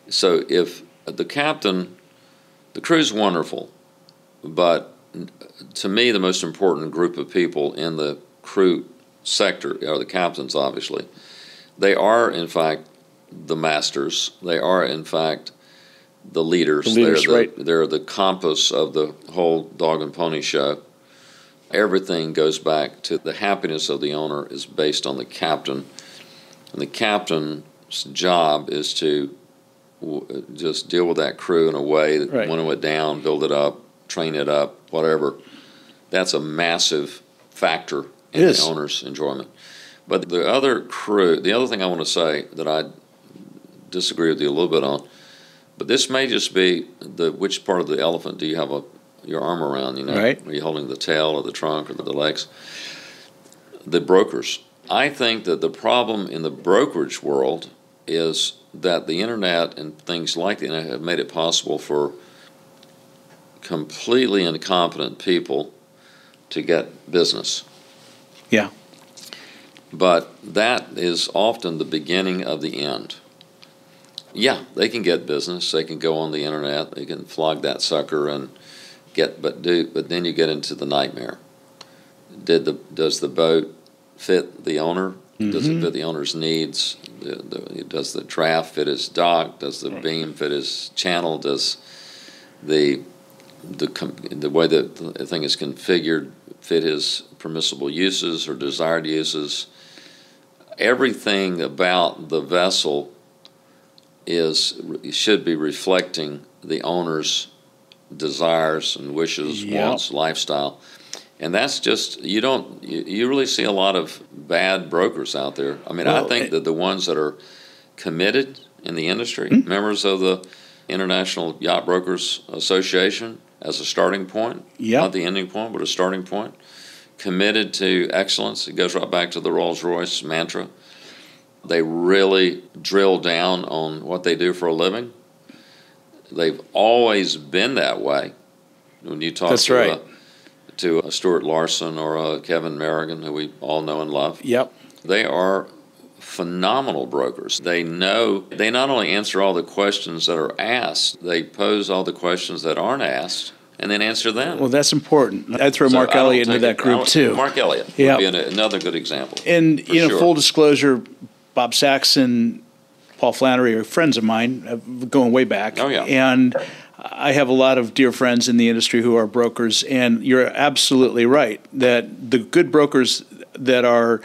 So if the captain, the crew's wonderful, but to me the most important group of people in the crew sector are the captains, obviously. They are, in fact, the masters. They are, in fact, the leaders. The leaders, they're the, right. They're the compass of the whole dog and pony show. Everything goes back to the happiness of the owner is based on the captain. And the captain's job is to w- just deal with that crew in a way that Right. winnow it down, build it up, train it up, whatever. That's a massive factor in It the is. owner's enjoyment. But the other crew, the other thing I want to say that I disagree with you a little bit on, but this may just be the which part of the elephant do you have a, your arm around, you know? Right. Are you holding the tail or the trunk or the legs? The brokers. I think that the problem in the brokerage world is that the internet and things like the internet have made it possible for completely incompetent people to get business. Yeah. But that is often the beginning of the end. Yeah, they can get business. They can go on the internet. They can flog that sucker and get, but do. But then you get into the nightmare. Did the does the boat fit the owner? Mm-hmm. Does it fit the owner's needs? The, the, does the draft fit his dock? Does the beam fit his channel? Does the the the way that the thing is configured fit his permissible uses or desired uses? Everything about the vessel is should be reflecting the owner's desires and wishes, Yep. wants, lifestyle. And that's just, you don't, you, you really see a lot of bad brokers out there. I mean, Well, I think it, that the ones that are committed in the industry, Mm-hmm. members of the International Yacht Brokers Association as a starting point, Yep. not the ending point, but a starting point, committed to excellence. It goes right back to the Rolls-Royce mantra. They really drill down on what they do for a living. They've always been that way. When you talk That's to, right. a, to a Stuart Larson or a Kevin Merrigan, who we all know and love, Yep. they are phenomenal brokers. They know, they not only answer all the questions that are asked, they pose all the questions that aren't asked and then answer them. Well, that's important. I'd throw So Mark I don't Elliott into take that it- I group don't- too. Mark Elliott Yep. would be an, another good example. And, for you know, sure. full disclosure, Bob Saxon, Paul Flannery are friends of mine, uh, going way back. Oh, yeah. And I have a lot of dear friends in the industry who are brokers, and you're absolutely right that the good brokers that are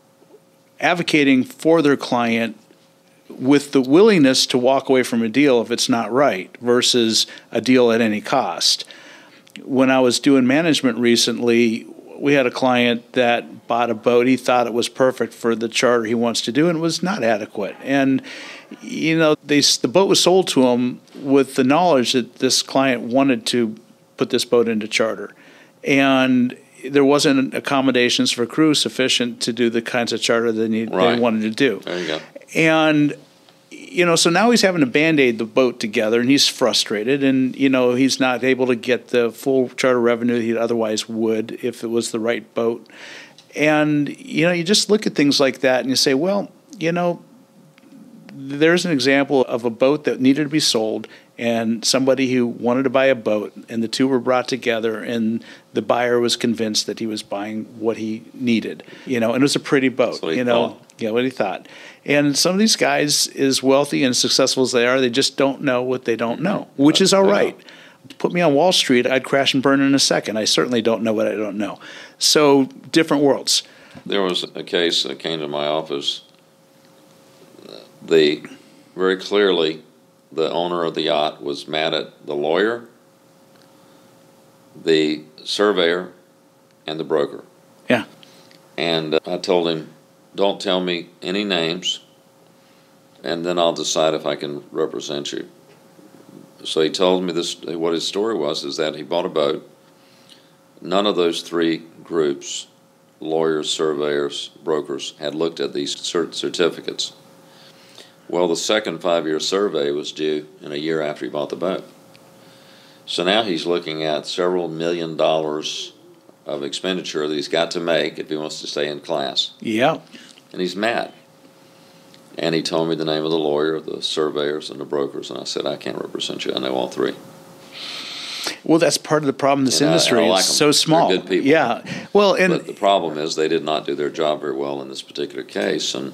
advocating for their client with the willingness to walk away from a deal if it's not right versus a deal at any cost. When I was doing management recently, we had a client that bought a boat. He thought it was perfect for the charter he wants to do, and it was not adequate. And, you know, they, the boat was sold to him with the knowledge that this client wanted to put this boat into charter. And there wasn't accommodations for crew sufficient to do the kinds of charter they, need, Right. they wanted to do. There you go. And, you know, so now he's having to Band-Aid the boat together, and he's frustrated, and, you know, he's not able to get the full charter revenue he otherwise would if it was the right boat. And, you know, you just look at things like that and you say, well, you know, there's an example of a boat that needed to be sold and somebody who wanted to buy a boat, and the two were brought together, and the buyer was convinced that he was buying what he needed, you know, and it was a pretty boat, That's what he you know, thought. yeah, what he thought. And some of these guys, as wealthy and successful as they are, they just don't know what they don't know, which is all Yeah. right. Put me on Wall Street, I'd crash and burn in a second. I certainly don't know what I don't know. So different worlds. There was a case that came to my office. The very clearly, the owner of the yacht was mad at the lawyer, the surveyor, and the broker. Yeah. And uh, I told him, "Don't tell me any names, and then I'll decide if I can represent you." So he told me this. What his story was is that he bought a boat. None of those three groups, lawyers, surveyors, brokers, had looked at these cert- certificates. Well, the second five-year survey was due in a year after he bought the boat. So now he's looking at several million dollars of expenditure that he's got to make if he wants to stay in class. Yeah. And he's mad. And he told me the name of the lawyer, the surveyors, and the brokers, and I said, I can't represent you. I know all three. Well, that's part of the problem in this And I- industry. I like It's 'em. so small. They're good people. Yeah. Well, and But the problem is they did not do their job very well in this particular case, and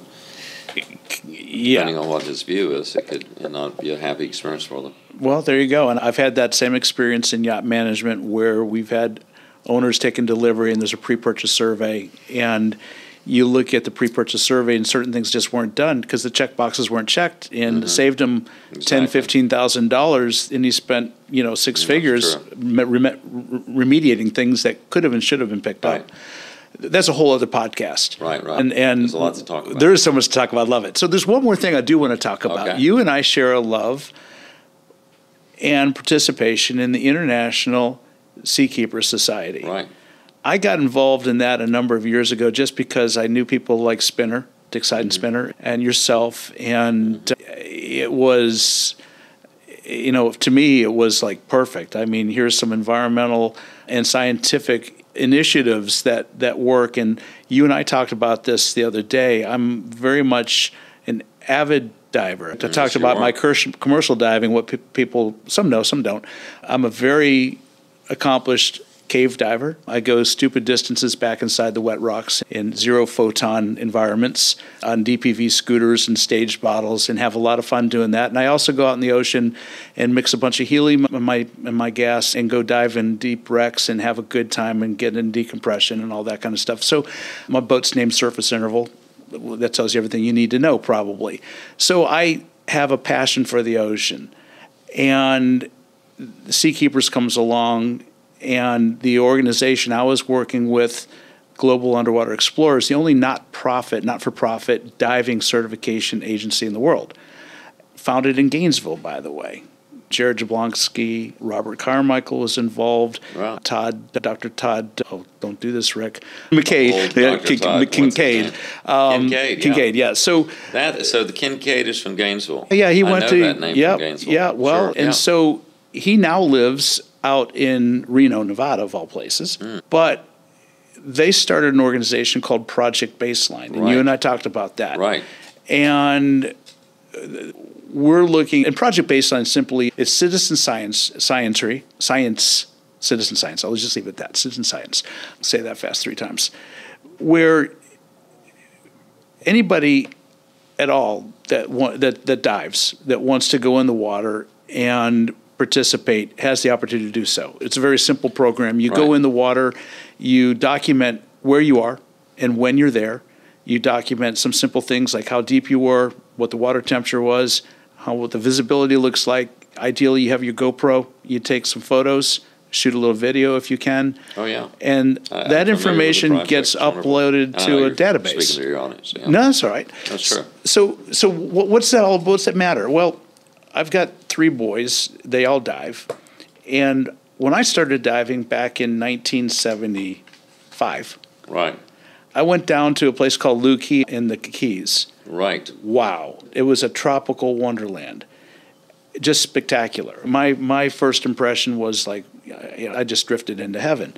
yeah. depending on what his view is, it could not be a happy experience for them. Well, there you go. And I've had that same experience in yacht management where we've had owners taking delivery and there's a pre-purchase survey, and you look at the pre-purchase survey and certain things just weren't done because the check boxes weren't checked, and Mhm. saved them Exactly. ten, fifteen thousand dollars, and he spent you know six Yeah, figures sure. me- rem- remediating things that could have and should have been picked Right. up. That's a whole other podcast. Right, right. And, and There's a lot to talk about. There is so much to talk about. I love it. So there's one more thing I do want to talk about. Okay. You and I share a love and participation in the International Seakeeper Society. Right. I got involved in that a number of years ago just because I knew people like Spinner, Dick Seiden Spinner, and yourself, and it was, you know, to me it was like perfect. I mean, here's some environmental and scientific initiatives that, that work, and you and I talked about this the other day. I'm very much an avid diver. I Yes, talked you about are. my cur- commercial diving, what pe- people, some know, some don't. I'm a very accomplished cave diver. I go stupid distances back inside the wet rocks in zero photon environments on D P V scooters and staged bottles, and have a lot of fun doing that. And I also go out in the ocean and mix a bunch of helium in my in my gas and go dive in deep wrecks and have a good time and get in decompression and all that kind of stuff. So my boat's named Surface Interval. That tells you everything you need to know, probably. So I have a passion for the ocean, and Seakeepers comes along, and the organization I was working with, Global Underwater Explorers, the only not-profit, not-for-profit diving certification agency in the world. Founded in Gainesville, by the way. Jared Jablonski, Robert Carmichael was involved. Wow. Todd, Doctor Todd, oh, don't do this, Rick. McCade, Old yeah, Doctor Kin- Todd, what's Kincaid. his name? Um, Kincaid, yeah. Kincaid, yeah. So, That so the Kincaid is from Gainesville. yeah, he I went know to that name yeah, from Gainesville. yeah. Well, Sure, and yeah. so he now lives out in Reno, Nevada, of all places. Mm. But they started an organization called Project Baseline, and Right. you and I talked about that. Right. And we're looking, and Project Baseline simply, it's citizen science, sciencery, science, citizen science. I'll just leave it at that, citizen science. Say that fast three times. Where anybody at all that wa- that that dives, that wants to go in the water and participate, has the opportunity to do so. It's a very simple program. You go Right. in the water, you document where you are and when you're there. You document some simple things like how deep you were, what the water temperature was, how what the visibility looks like. Ideally, you have your GoPro. You take some photos, shoot a little video if you can. Oh, yeah. And I- I'm familiar with that the information project. gets It's wonderful. uploaded And I know to a you're database. Speaking to your audience. Yeah. No, that's all right. That's true. So, so what- what's that all? What's that matter? Well, I've got three boys. They all dive, and when I started diving back in nineteen seventy-five, Right. I went down to a place called Lou Key in the Keys. Right. Wow, it was a tropical wonderland, just spectacular. My my first impression was like, you know, I just drifted into heaven.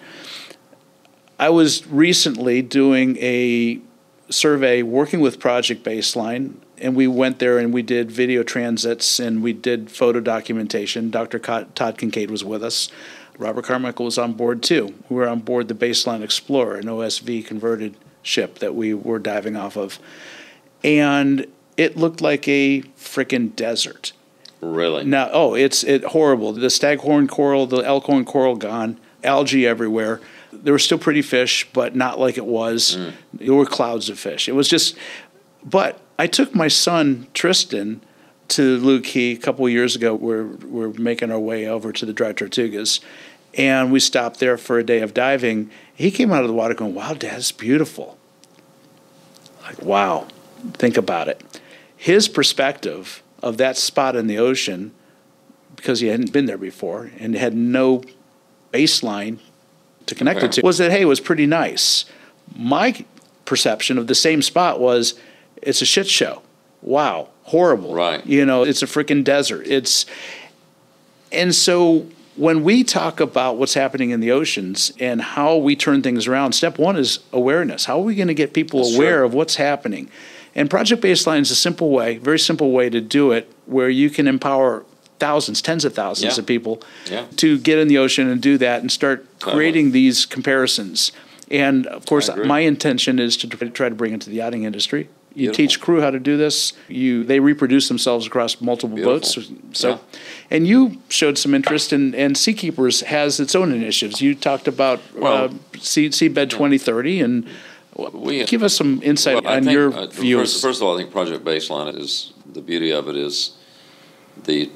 I was recently doing a survey working with Project Baseline, and we went there and we did video transits and we did photo documentation. Doctor Co- Todd Kincaid was with us. Robert Carmichael was on board too. We were on board the Baseline Explorer, an O S V converted ship that we were diving off of. And it looked like a frickin' desert. Really. Now, oh, it's it horrible. The staghorn coral, the elkhorn coral gone, algae everywhere. There were still pretty fish, but not like it was. Mm. There were clouds of fish. It was just, but I took my son, Tristan, to Lou Key a couple of years ago. We're, we're making our way over to the Dry Tortugas, and we stopped there for a day of diving. He came out of the water going, wow, Dad, it's beautiful. Like, wow, think about it. His perspective of that spot in the ocean, because he hadn't been there before and had no baseline to connect it Okay. to, was that, hey, it was pretty nice. My perception of the same spot was, it's a shit show. Wow, horrible. Right. You know, it's a freaking desert. It's, and so when we talk about what's happening in the oceans and how we turn things around, step one is awareness. How are we going to get people That's aware true. of what's happening? And Project Baseline is a simple way, very simple way to do it, where you can empower thousands, tens of thousands Yeah. of people Yeah. to get in the ocean and do that and start Totally. creating these comparisons. And of course, I agree. my intention is to try to bring it to the yachting industry. You Beautiful. teach crew how to do this. You they reproduce themselves across multiple Beautiful. boats. So, Yeah. and you showed some interest in, and Seakeepers has its own initiatives. You talked about Well, uh, sea, Seabed twenty thirty, and We- give us some insight Well, I on think, your uh, views. First, first of all, I think Project Baseline is, the beauty of it is the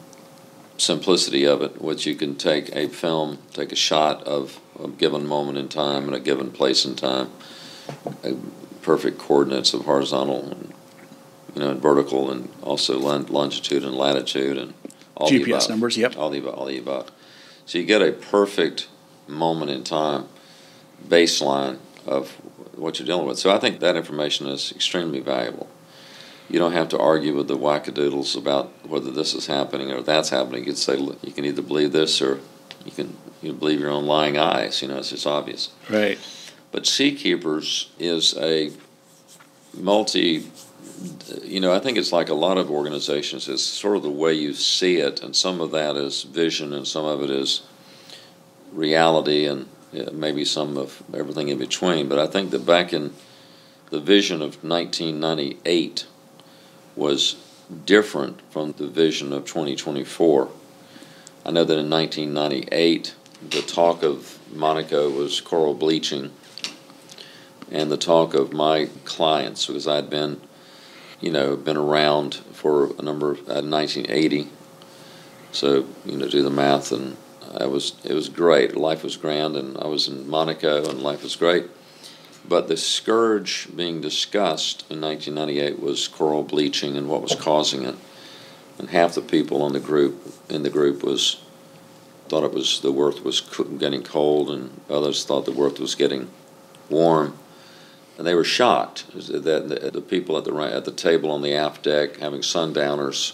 simplicity of it, which you can take a film, take a shot of a given moment in time and a given place in time, a perfect coordinates of horizontal and, you know, and vertical, and also lon- longitude and latitude and all G the P S above. numbers, yep. All the above, all the above. So you get a perfect moment in time baseline of what you're dealing with. So I think that information is extremely valuable. You don't have to argue with the wackadoodles about whether this is happening or that's happening. You can say, look, you can either believe this or you can you believe your own lying eyes. You know, it's just obvious. Right. But Seakeepers is a multi, you know, I think it's like a lot of organizations. It's sort of the way you see it, and some of that is vision and some of it is reality, and yeah, maybe some of everything in between. But I think that back in the vision of nineteen ninety-eight was different from the vision of twenty twenty-four. I know that in nineteen ninety-eight, the talk of Monaco was coral bleaching, and the talk of my clients, because I'd been, you know, been around for a number of, uh, nineteen eighty, so, you know, do the math, and I was, it was great. Life was grand, and I was in Monaco, and life was great. But the scourge being discussed in nineteen ninety-eight was coral bleaching and what was causing it. And half the people in the group in the group was thought it was the Worth was getting cold, and others thought the Worth was getting warm. And they were shocked that the, the people at the at the table on the aft deck having sundowners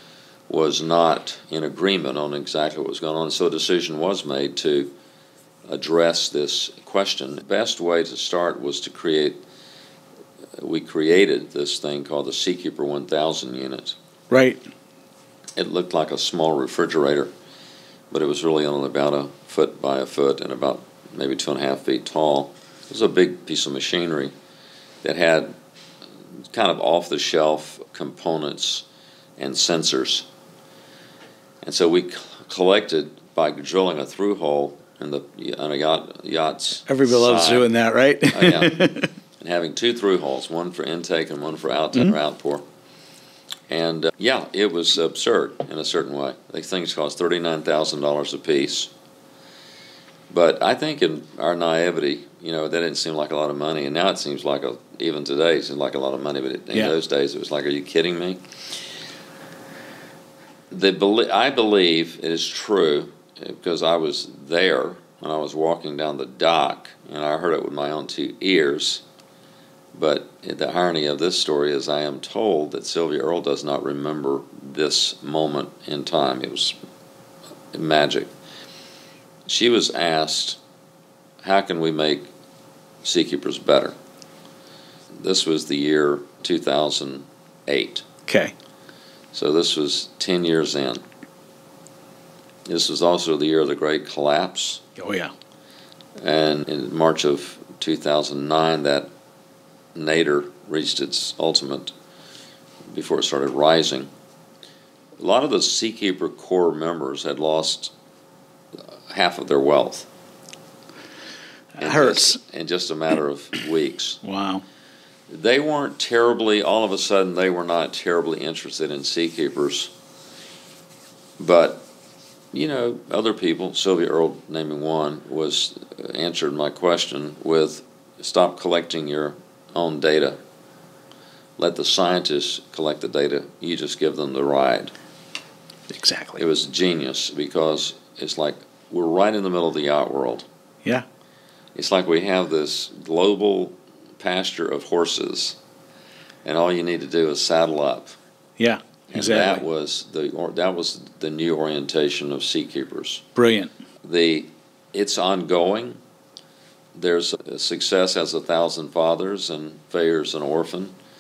was not in agreement on exactly what was going on. So a decision was made to address this question. The best way to start was to create, we created this thing called the Seakeeper one thousand unit. Right. It looked like a small refrigerator, but it was really only about a foot by a foot and about maybe two and a half feet tall. It was a big piece of machinery that had kind of off-the-shelf components and sensors. And so we c- collected by drilling a through hole in the on a yacht yacht's Everybody loves side. doing that, right? Uh, yeah. And having two through holes, one for intake and one for out Mm-hmm. or outpour. And uh, yeah, it was absurd in a certain way. These things cost thirty-nine thousand dollars a piece. But I think in our naivety, you know, that didn't seem like a lot of money. And now it seems like, a, even today, it seems like a lot of money. But in Yeah. those days, it was like, are you kidding me? The belie- I believe it is true, because I was there when I was walking down the dock, and I heard it with my own two ears. But the irony of this story is I am told that Sylvia Earle does not remember this moment in time. It was magic. She was asked, how can we make Seakeepers better? This was the year two thousand eight. Okay. So this was ten years in. This was also the year of the Great Collapse. Oh, yeah. And in March of two thousand nine, that nadir reached its ultimate before it started rising. A lot of the Seakeeper Corps members had lost half of their wealth. It hurts. Just, in just a matter of weeks. Wow. They weren't terribly, all of a sudden, they were not terribly interested in Seakeepers. But, you know, other people, Sylvia Earle naming one, was answered my question with, stop collecting your own data. Let the scientists collect the data. You just give them the ride. Exactly. It was genius, because it's like we're right in the middle of the yacht world. Yeah. It's It's like we have this global pasture of horses, and all you need to do is saddle up. Yeah. And Exactly. that was the or, that was the new orientation of Seakeepers. Brilliant. The it's ongoing. There's a success as a thousand fathers and failure as an orphan.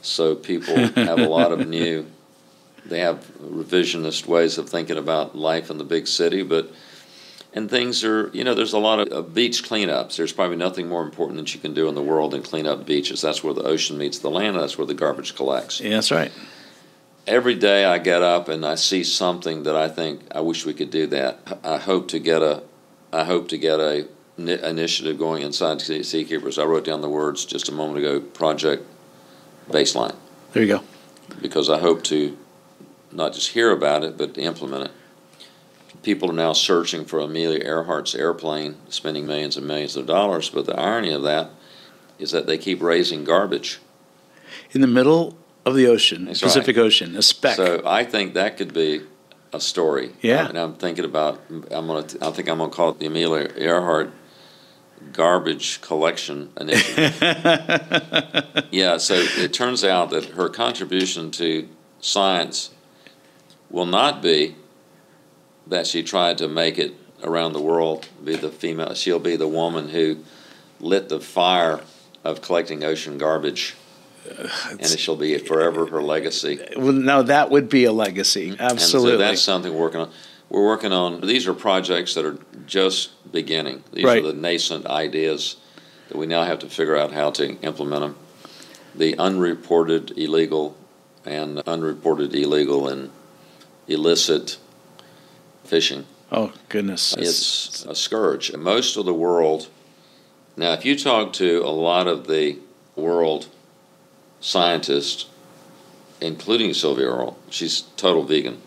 So people have a lot of new, they have revisionist ways of thinking about life in the big city, but, and things are, you know, there's a lot of uh, beach cleanups. There's probably nothing more important that you can do in the world than clean up beaches. That's where the ocean meets the land, that's where the garbage collects. Yeah, that's right. Every day I get up and I see something that I think, I wish we could do that. I hope to get a, I hope to get a initiative going inside Seakeepers. I wrote down the words just a moment ago, Project Baseline. There you go. Because I hope to not just hear about it, but to implement it. People are now searching for Amelia Earhart's airplane, spending millions and millions of dollars, but the irony of that is that they keep raising garbage. In the middle of the ocean, That's Pacific right. Ocean, a speck. So I think that could be a story. Yeah. And I'm thinking about, I'm gonna, I think I'm going to call it the Amelia Earhart Garbage Collection Initiative. Yeah, so it turns out that her contribution to science will not be that she tried to make it around the world, be the female, she'll be the woman who lit the fire of collecting ocean garbage, uh, and it shall be forever her legacy. Well, now that would be a legacy, absolutely. And so that's something we're working on. We're working on, these are projects that are just beginning. These Right. are the nascent ideas that we now have to figure out how to implement them. The unreported illegal and unreported illegal and illicit fishing. Oh, goodness. It's a scourge. Most of the world, now if you talk to a lot of the world scientists, including Sylvia Earle, she's total vegan.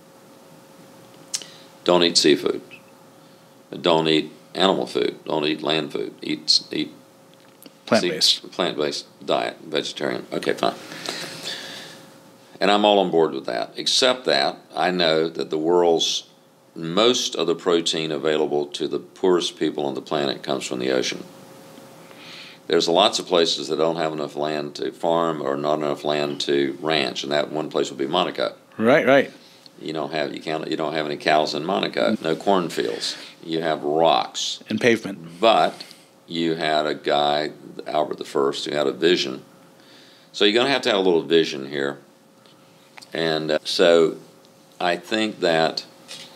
Don't eat seafood. Don't eat animal food. Don't eat land food. Eat eat Plant-based. Plant-based diet, vegetarian. Okay, fine. And I'm all on board with that, except that I know that the world's most of the protein available to the poorest people on the planet comes from the ocean. There's lots of places that don't have enough land to farm or not enough land to ranch, and that one place would be Monaco. Right, right. You don't have you can't you don't have any cows in Monaco. No cornfields. You have rocks And pavement. But you had a guy, Albert the First, who had a vision. So you're going to have to have a little vision here. And uh, so I think that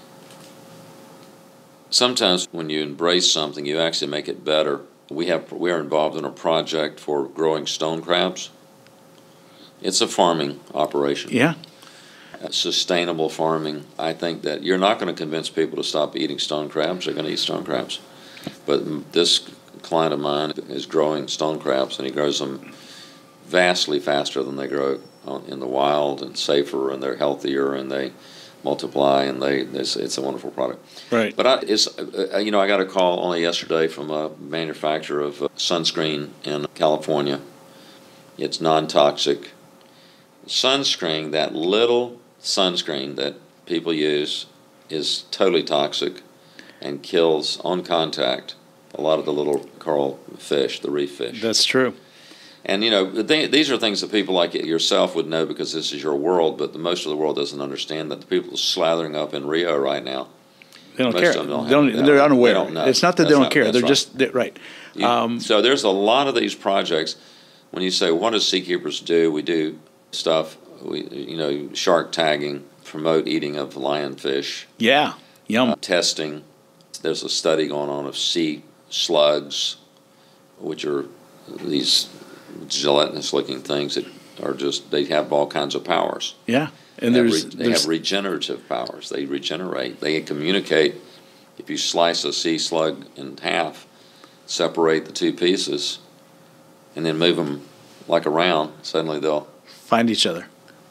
sometimes when you embrace something, you actually make it better. We have we are involved in a project for growing stone crabs. It's a farming operation. Yeah. Sustainable farming. I think that you're not going to convince people to stop eating stone crabs. They're going to eat stone crabs. But this client of mine is growing stone crabs, and he grows them vastly faster than they grow in the wild, and safer, and they're healthier, and they multiply, and they it's, it's a wonderful product. Right. But I, it's uh, you know I got a call only yesterday from a manufacturer of uh, sunscreen in California. It's non-toxic sunscreen. That little sunscreen that people use is totally toxic and kills on contact a lot of the little coral fish, the reef fish. That's true. And, you know, they, these are things that people like yourself would know because this is your world, but the, most of the world doesn't understand that the people slathering up in Rio right now, They don't most care. of them don't They don't- have- they're they unaware. don't know. It's not that That's they don't not- care. that's They're right. just, they're, right. You- Um, so there's a lot of these projects. When you say, what does Seakeepers do? We do stuff, we, you know, shark tagging, promote eating of lionfish, yeah. Yum. uh, testing. There's a study going on of sea slugs, which are these gelatinous-looking things that are just, they have all kinds of powers. Yeah. And They have there's, re- they there's have regenerative powers. They regenerate. They communicate. If you slice a sea slug in half, separate the two pieces, and then move them like around, suddenly they'll. find each other.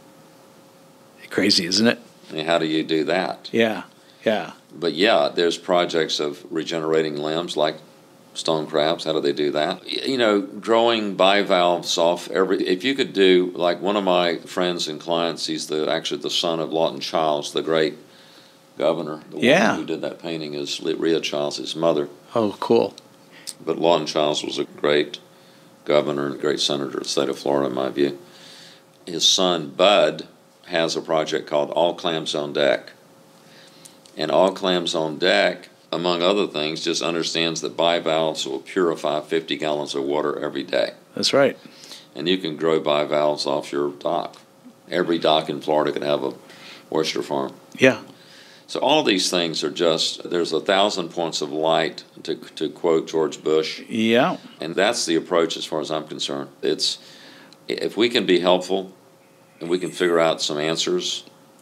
Crazy, isn't it? I mean, how do you do that? Yeah. Yeah. But yeah, there's projects of regenerating limbs like stone crabs. How do they do that? Y- You know, growing bivalves off every. If you could do, like one of my friends and clients, he's the actually the son of Lawton Childs, the great governor. The Yeah. woman who did that painting is Rhea Childs, his mother. Oh, cool. But Lawton Childs was a great governor and a great senator of the state of Florida, in my view. His son, Bud, has a project called All Clams on Deck. And All Clams on Deck, among other things, just understands that bivalves will purify fifty gallons of water every day. That's right. and you can grow bivalves off your dock. Every dock in Florida could have a oyster farm. Yeah. So all of these things are just, there's a thousand points of light, to to quote George Bush. Yeah. And that's the approach as far as I'm concerned. It's, if we can be helpful and we can figure out some answers,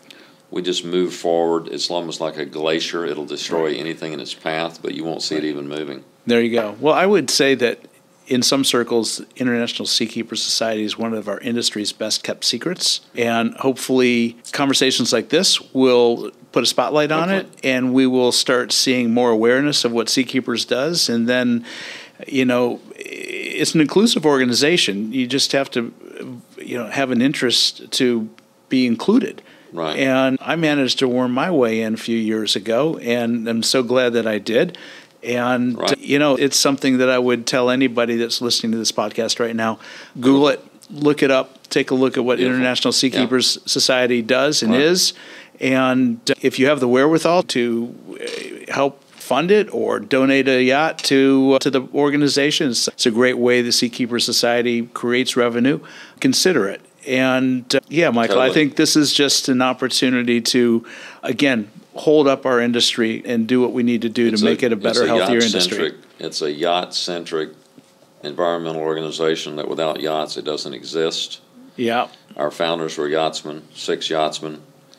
we just move forward. It's almost like a glacier. It'll destroy anything in its path, but you won't see it even moving. There you go. Well, I would say that in some circles, International Seakeeper Society is one of our industry's best kept secrets. And hopefully conversations like this will put a spotlight on Hopefully. it, and we will start seeing more awareness of what Seakeepers does. And then, you know, it's an inclusive organization. You just have to, you know, have an interest to be included. Right. And I managed to worm my way in a few years ago, and I'm so glad that I did. And, Right. you know, it's something that I would tell anybody that's listening to this podcast right now. Google it, look it up, take a look at what Beautiful. International Seakeepers Society does and Right. is. And if you have the wherewithal to uh, help fund it or donate a yacht to uh, to the organization, it's, it's a great way the Seakeeper Society creates revenue. Consider it. And, uh, yeah, Michael, I Totally. think this is just an opportunity to, again, hold up our industry and do what we need to do It's to make it a better, it's healthier industry. yacht-centric- It's a yacht-centric environmental organization that without yachts, it doesn't exist. Yeah. Our founders were yachtsmen, six yachtsmen.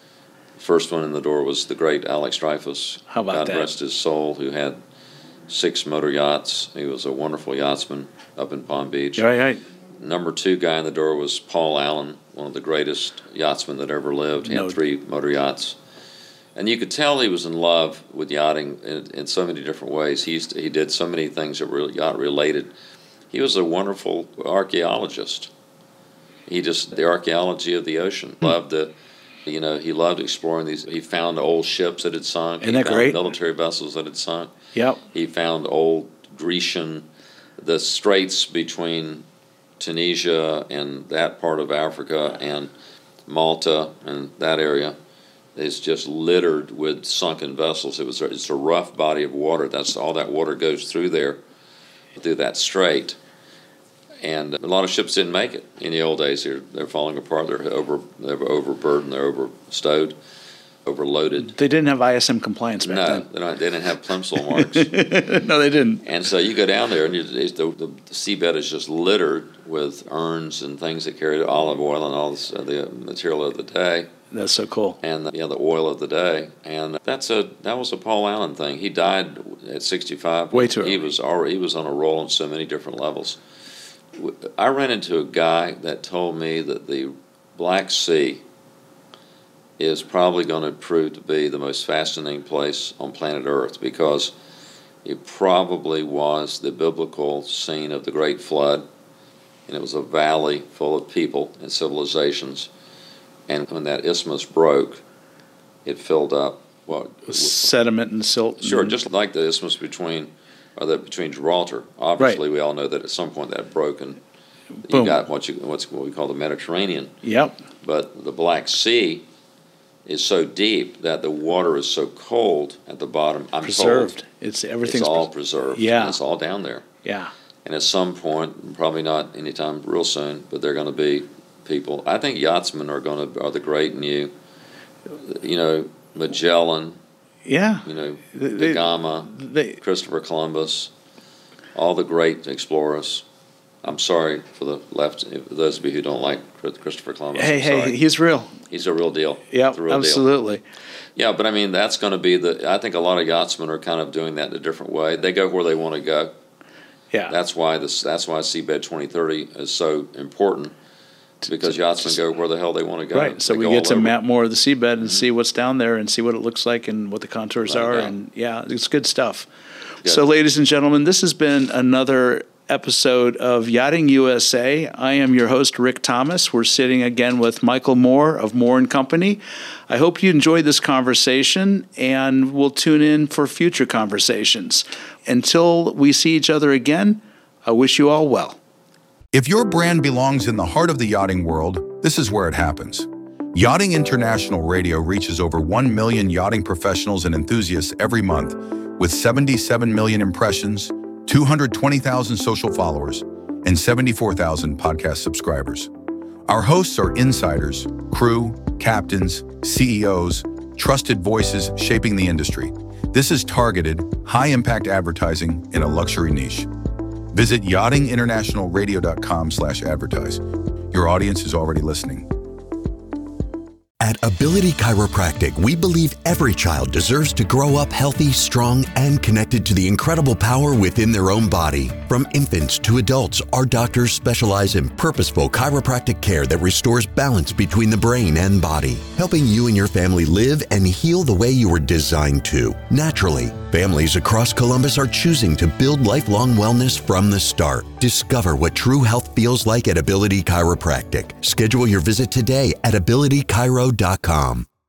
First one in the door was the great Alex Dreyfus. How about God that? rest his soul, who had six motor yachts. He was a wonderful yachtsman up in Palm Beach. Right, right. Number two guy in the door was Paul Allen, one of the greatest yachtsmen that ever lived. He No. had three motor yachts. And you could tell he was in love with yachting in, in so many different ways. He used to, he did so many things that were yacht related. He was a wonderful archaeologist. He just, the archaeology of the ocean. Loved the, you know, he loved exploring these. He found old ships that had sunk. Isn't he that found great? military vessels that had sunk. Yep. He found old Grecian, the straits between Tunisia and that part of Africa and Malta and that area is just littered with sunken vessels. It was a, it's a rough body of water. That's all that water goes through there, through that strait. And a lot of ships didn't make it in the old days. They're, they're falling apart. They're over they're overburdened. They're overstowed, overloaded. They didn't have I S M compliance back No, they, don't, they didn't have Plimsoll marks. then. No, they didn't. And so you go down there, and you, it's the, the seabed is just littered with urns and things that carry olive oil and all this, uh, the material of the day, That's so cool. and the, you know, the oil of the day. And that's a that was a Paul Allen thing. He died at sixty-five. Way too He early. was already he was on a roll on so many different levels. I ran into a guy that told me that the Black Sea is probably going to prove to be the most fascinating place on planet Earth because it probably was the biblical scene of the Great Flood, and it was a valley full of people and civilizations. And when that isthmus broke, it filled up. Well, Sediment and silt. sure, and- just like the isthmus between, or the between Gibraltar. Obviously, we all know that at some point that broke, and you Boom. got what you what's what we call the Mediterranean. Yep. But the Black Sea is so deep that the water is so cold at the bottom. I'm Preserved. told It's it's everything's all pres- preserved. Yeah. and it's all down there. Yeah. And at some point, probably not anytime real soon, but they're going to be people. I think yachtsmen are going to are the great new, you know, Magellan, Yeah. you know, They- Da they- Gama, They, Christopher Columbus, all the great explorers. I'm sorry for the left, if those of you who don't like Christopher Columbus. hey, I'm hey, sorry. he's real. He's a real deal. Yeah, He's a real deal. absolutely. Yeah, but I mean, that's going to be the. I think a lot of yachtsmen are kind of doing that in a different way. They go where they want to go. Yeah. That's why this. That's why Seabed twenty thirty is so important, because yachtsmen go where the hell they want to go. Right. So They we go get all to over. map more of the seabed and see what's down there and see what it looks like and what the contours No are. doubt. And yeah, it's good stuff. Good. So, ladies and gentlemen, this has been another episode of Yachting U S A. I am your host, Rick Thomas. We're sitting again with Michael Moore of Moore and Company. I hope you enjoyed this conversation, and we'll tune in for future conversations. Until we see each other again, I wish you all well. If your brand belongs in the heart of the yachting world, this is where it happens. Yachting International Radio reaches over one million yachting professionals and enthusiasts every month with seventy-seven million impressions, two hundred twenty thousand social followers, and seventy-four thousand podcast subscribers. Our hosts are insiders, crew, captains, C E Os, trusted voices shaping the industry. This is targeted, high-impact advertising in a luxury niche. Visit yachting international radio dot com slash advertise. Your audience is already listening. At Ability Chiropractic, we believe every child deserves to grow up healthy, strong, and connected to the incredible power within their own body. From infants to adults, our doctors specialize in purposeful chiropractic care that restores balance between the brain and body, helping you and your family live and heal the way you were designed to, naturally. Families across Columbus are choosing to build lifelong wellness from the start. Discover what true health feels like at Ability Chiropractic. Schedule your visit today at ability chiro dot com.